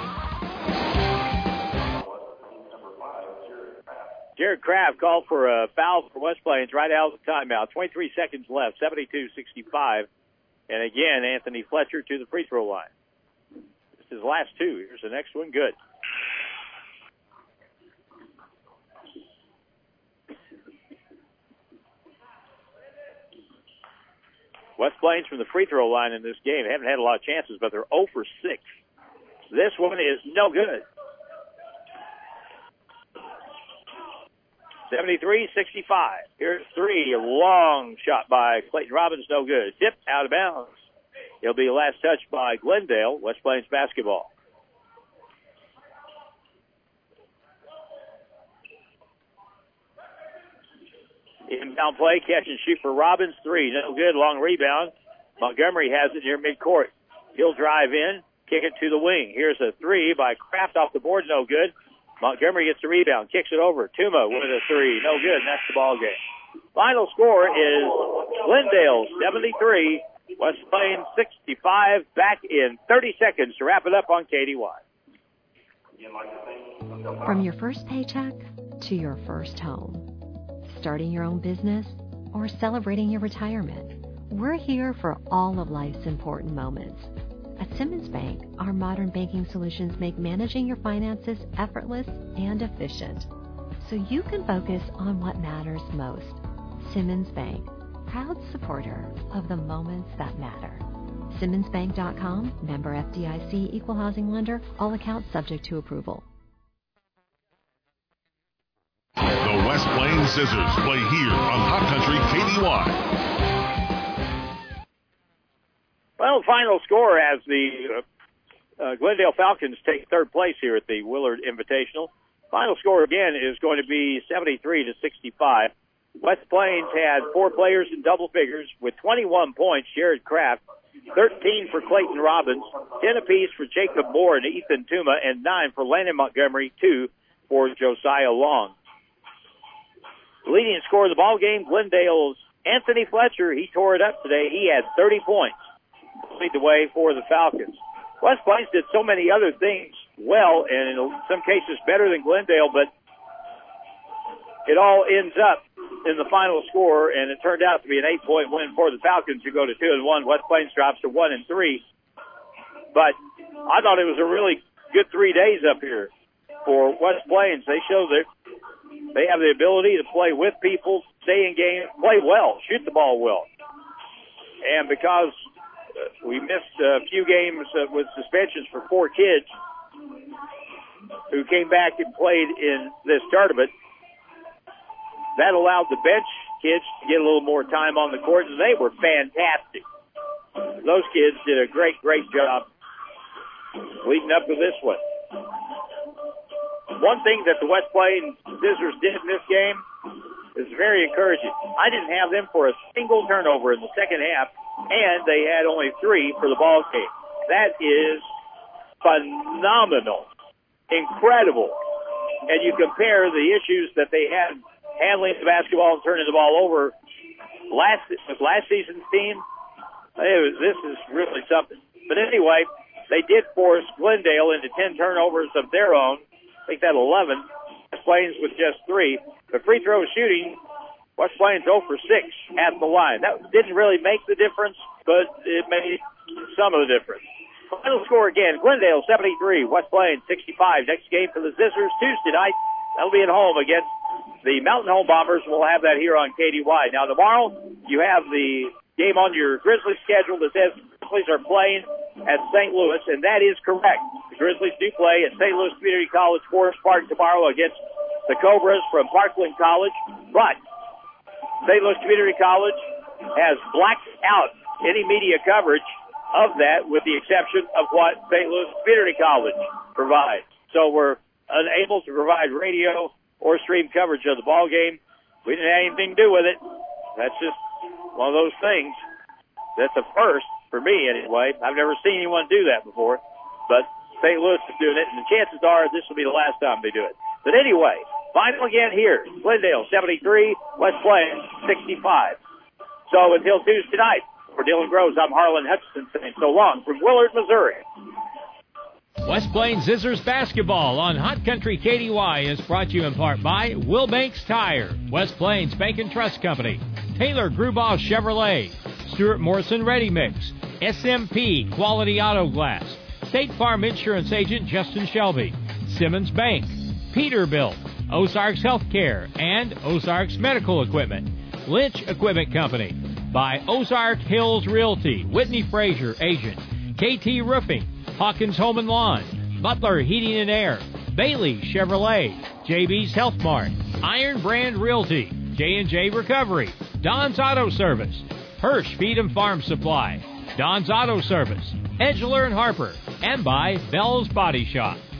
Jared Kraft called for a foul for West Plains right out of the timeout. twenty-three seconds left, seventy-two sixty-five. And again, Anthony Fletcher to the free throw line. This is his last two. Here's the next one. Good. West Plains from the free throw line in this game. They haven't had a lot of chances, but they're zero for six. This one is no good. seventy-three sixty-five. Here's three. A long shot by Clayton Robbins. No good. Tipped out of bounds. It'll be last touch by Glendale. West Plains basketball. Inbound play, catch and shoot for Robbins. Three, no good. Long rebound. Montgomery has it near midcourt. He'll drive in, kick it to the wing. Here's a three by Kraft off the board, no good. Montgomery gets the rebound, kicks it over. Tuma with a three, no good, and that's the ball game. Final score is Glendale seventy-three, West Plains sixty-five. Back in thirty seconds to wrap it up on K D Y. From your first paycheck to your first home, starting your own business, or celebrating your retirement, we're here for all of life's important moments. At Simmons Bank, our modern banking solutions make managing your finances effortless and efficient, so you can focus on what matters most. Simmons Bank, proud supporter of the moments that matter. Simmons Bank dot com, member F D I C, equal housing lender, all accounts subject to approval. The West Plains Scissors play here on Hot Country K D Y. Well, final score as the uh, uh, Glendale Falcons take third place here at the Willard Invitational. Final score again is going to be seventy-three to sixty-five. West Plains had four players in double figures with twenty-one points. Jared Kraft, thirteen for Clayton Robbins, ten apiece for Jacob Moore and Ethan Tuma, and nine for Landon Montgomery, two for Josiah Long. The leading scorer of the ball game, Glendale's Anthony Fletcher. He tore it up today. He had thirty points. Lead the way for the Falcons. West Plains did so many other things well, and in some cases better than Glendale, but it all ends up in the final score, and it turned out to be an eight-point win for the Falcons, who go to two and one. West Plains drops to one and three. But I thought it was a really good three days up here for West Plains. They show that they have the ability to play with people, stay in game, play well, shoot the ball well. And because uh, we missed a few games uh, with suspensions for four kids who came back and played in this tournament, that allowed the bench kids to get a little more time on the court, and they were fantastic. Those kids did a great, great job leading up to this one. One thing that the West Plains Scissors did in this game is very encouraging. I didn't have them for a single turnover in the second half, and they had only three for the ball game. That is phenomenal, incredible. And you compare the issues that they had handling the basketball and turning the ball over last with last season's team. It was, this is really something. But anyway, they did force Glendale into ten turnovers of their own. I think that eleven. West Plains with just three. The free throw shooting, West Plains zero for six at the line. That didn't really make the difference, but it made some of the difference. final score again, Glendale seventy-three, West Plains sixty-five. Next game for the Scissors Tuesday night. That'll be at home against the Mountain Home Bombers. We'll have that here on K D Y. Now, tomorrow, you have the game on your Grizzlies schedule that says Grizzlies are playing at Saint Louis, and that is correct. The Grizzlies do play at Saint Louis Community College, Forest Park tomorrow against the Cobras from Parkland College. But Saint Louis Community College has blacked out any media coverage of that, with the exception of what Saint Louis Community College provides. So we're unable to provide radio or stream coverage of the ball game. We didn't have anything to do with it. That's just one of those things. That's a first for me anyway. I've never seen anyone do that before, but Saint Louis is doing it, and the chances are this will be the last time they do it. But anyway, final again here, Glendale seventy-three, West Plains sixty-five. So until Tuesday night, for Dylan Groves, I'm Harlan Hutchinson saying so long from Willard, Missouri. West Plains Scissors basketball on Hot Country K D Y is brought to you in part by Wilbanks Tire, West Plains Bank and Trust Company, Taylor Grubauer Chevrolet, Stuart Morrison Ready Mix, S M P Quality Auto Glass, State Farm Insurance Agent Justin Shelby, Simmons Bank, Peterbilt, Ozarks Healthcare, and Ozarks Medical Equipment, Lynch Equipment Company, by Ozark Hills Realty, Whitney Frazier Agent, K T Roofing, Hawkins Home and Lawn, Butler Heating and Air, Bailey Chevrolet, J B's Health Mart, Iron Brand Realty, J and J Recovery, Don's Auto Service, Hirsch Feed and Farm Supply, Don's Auto Service, Edgeler and Harper, and by Bell's Body Shop.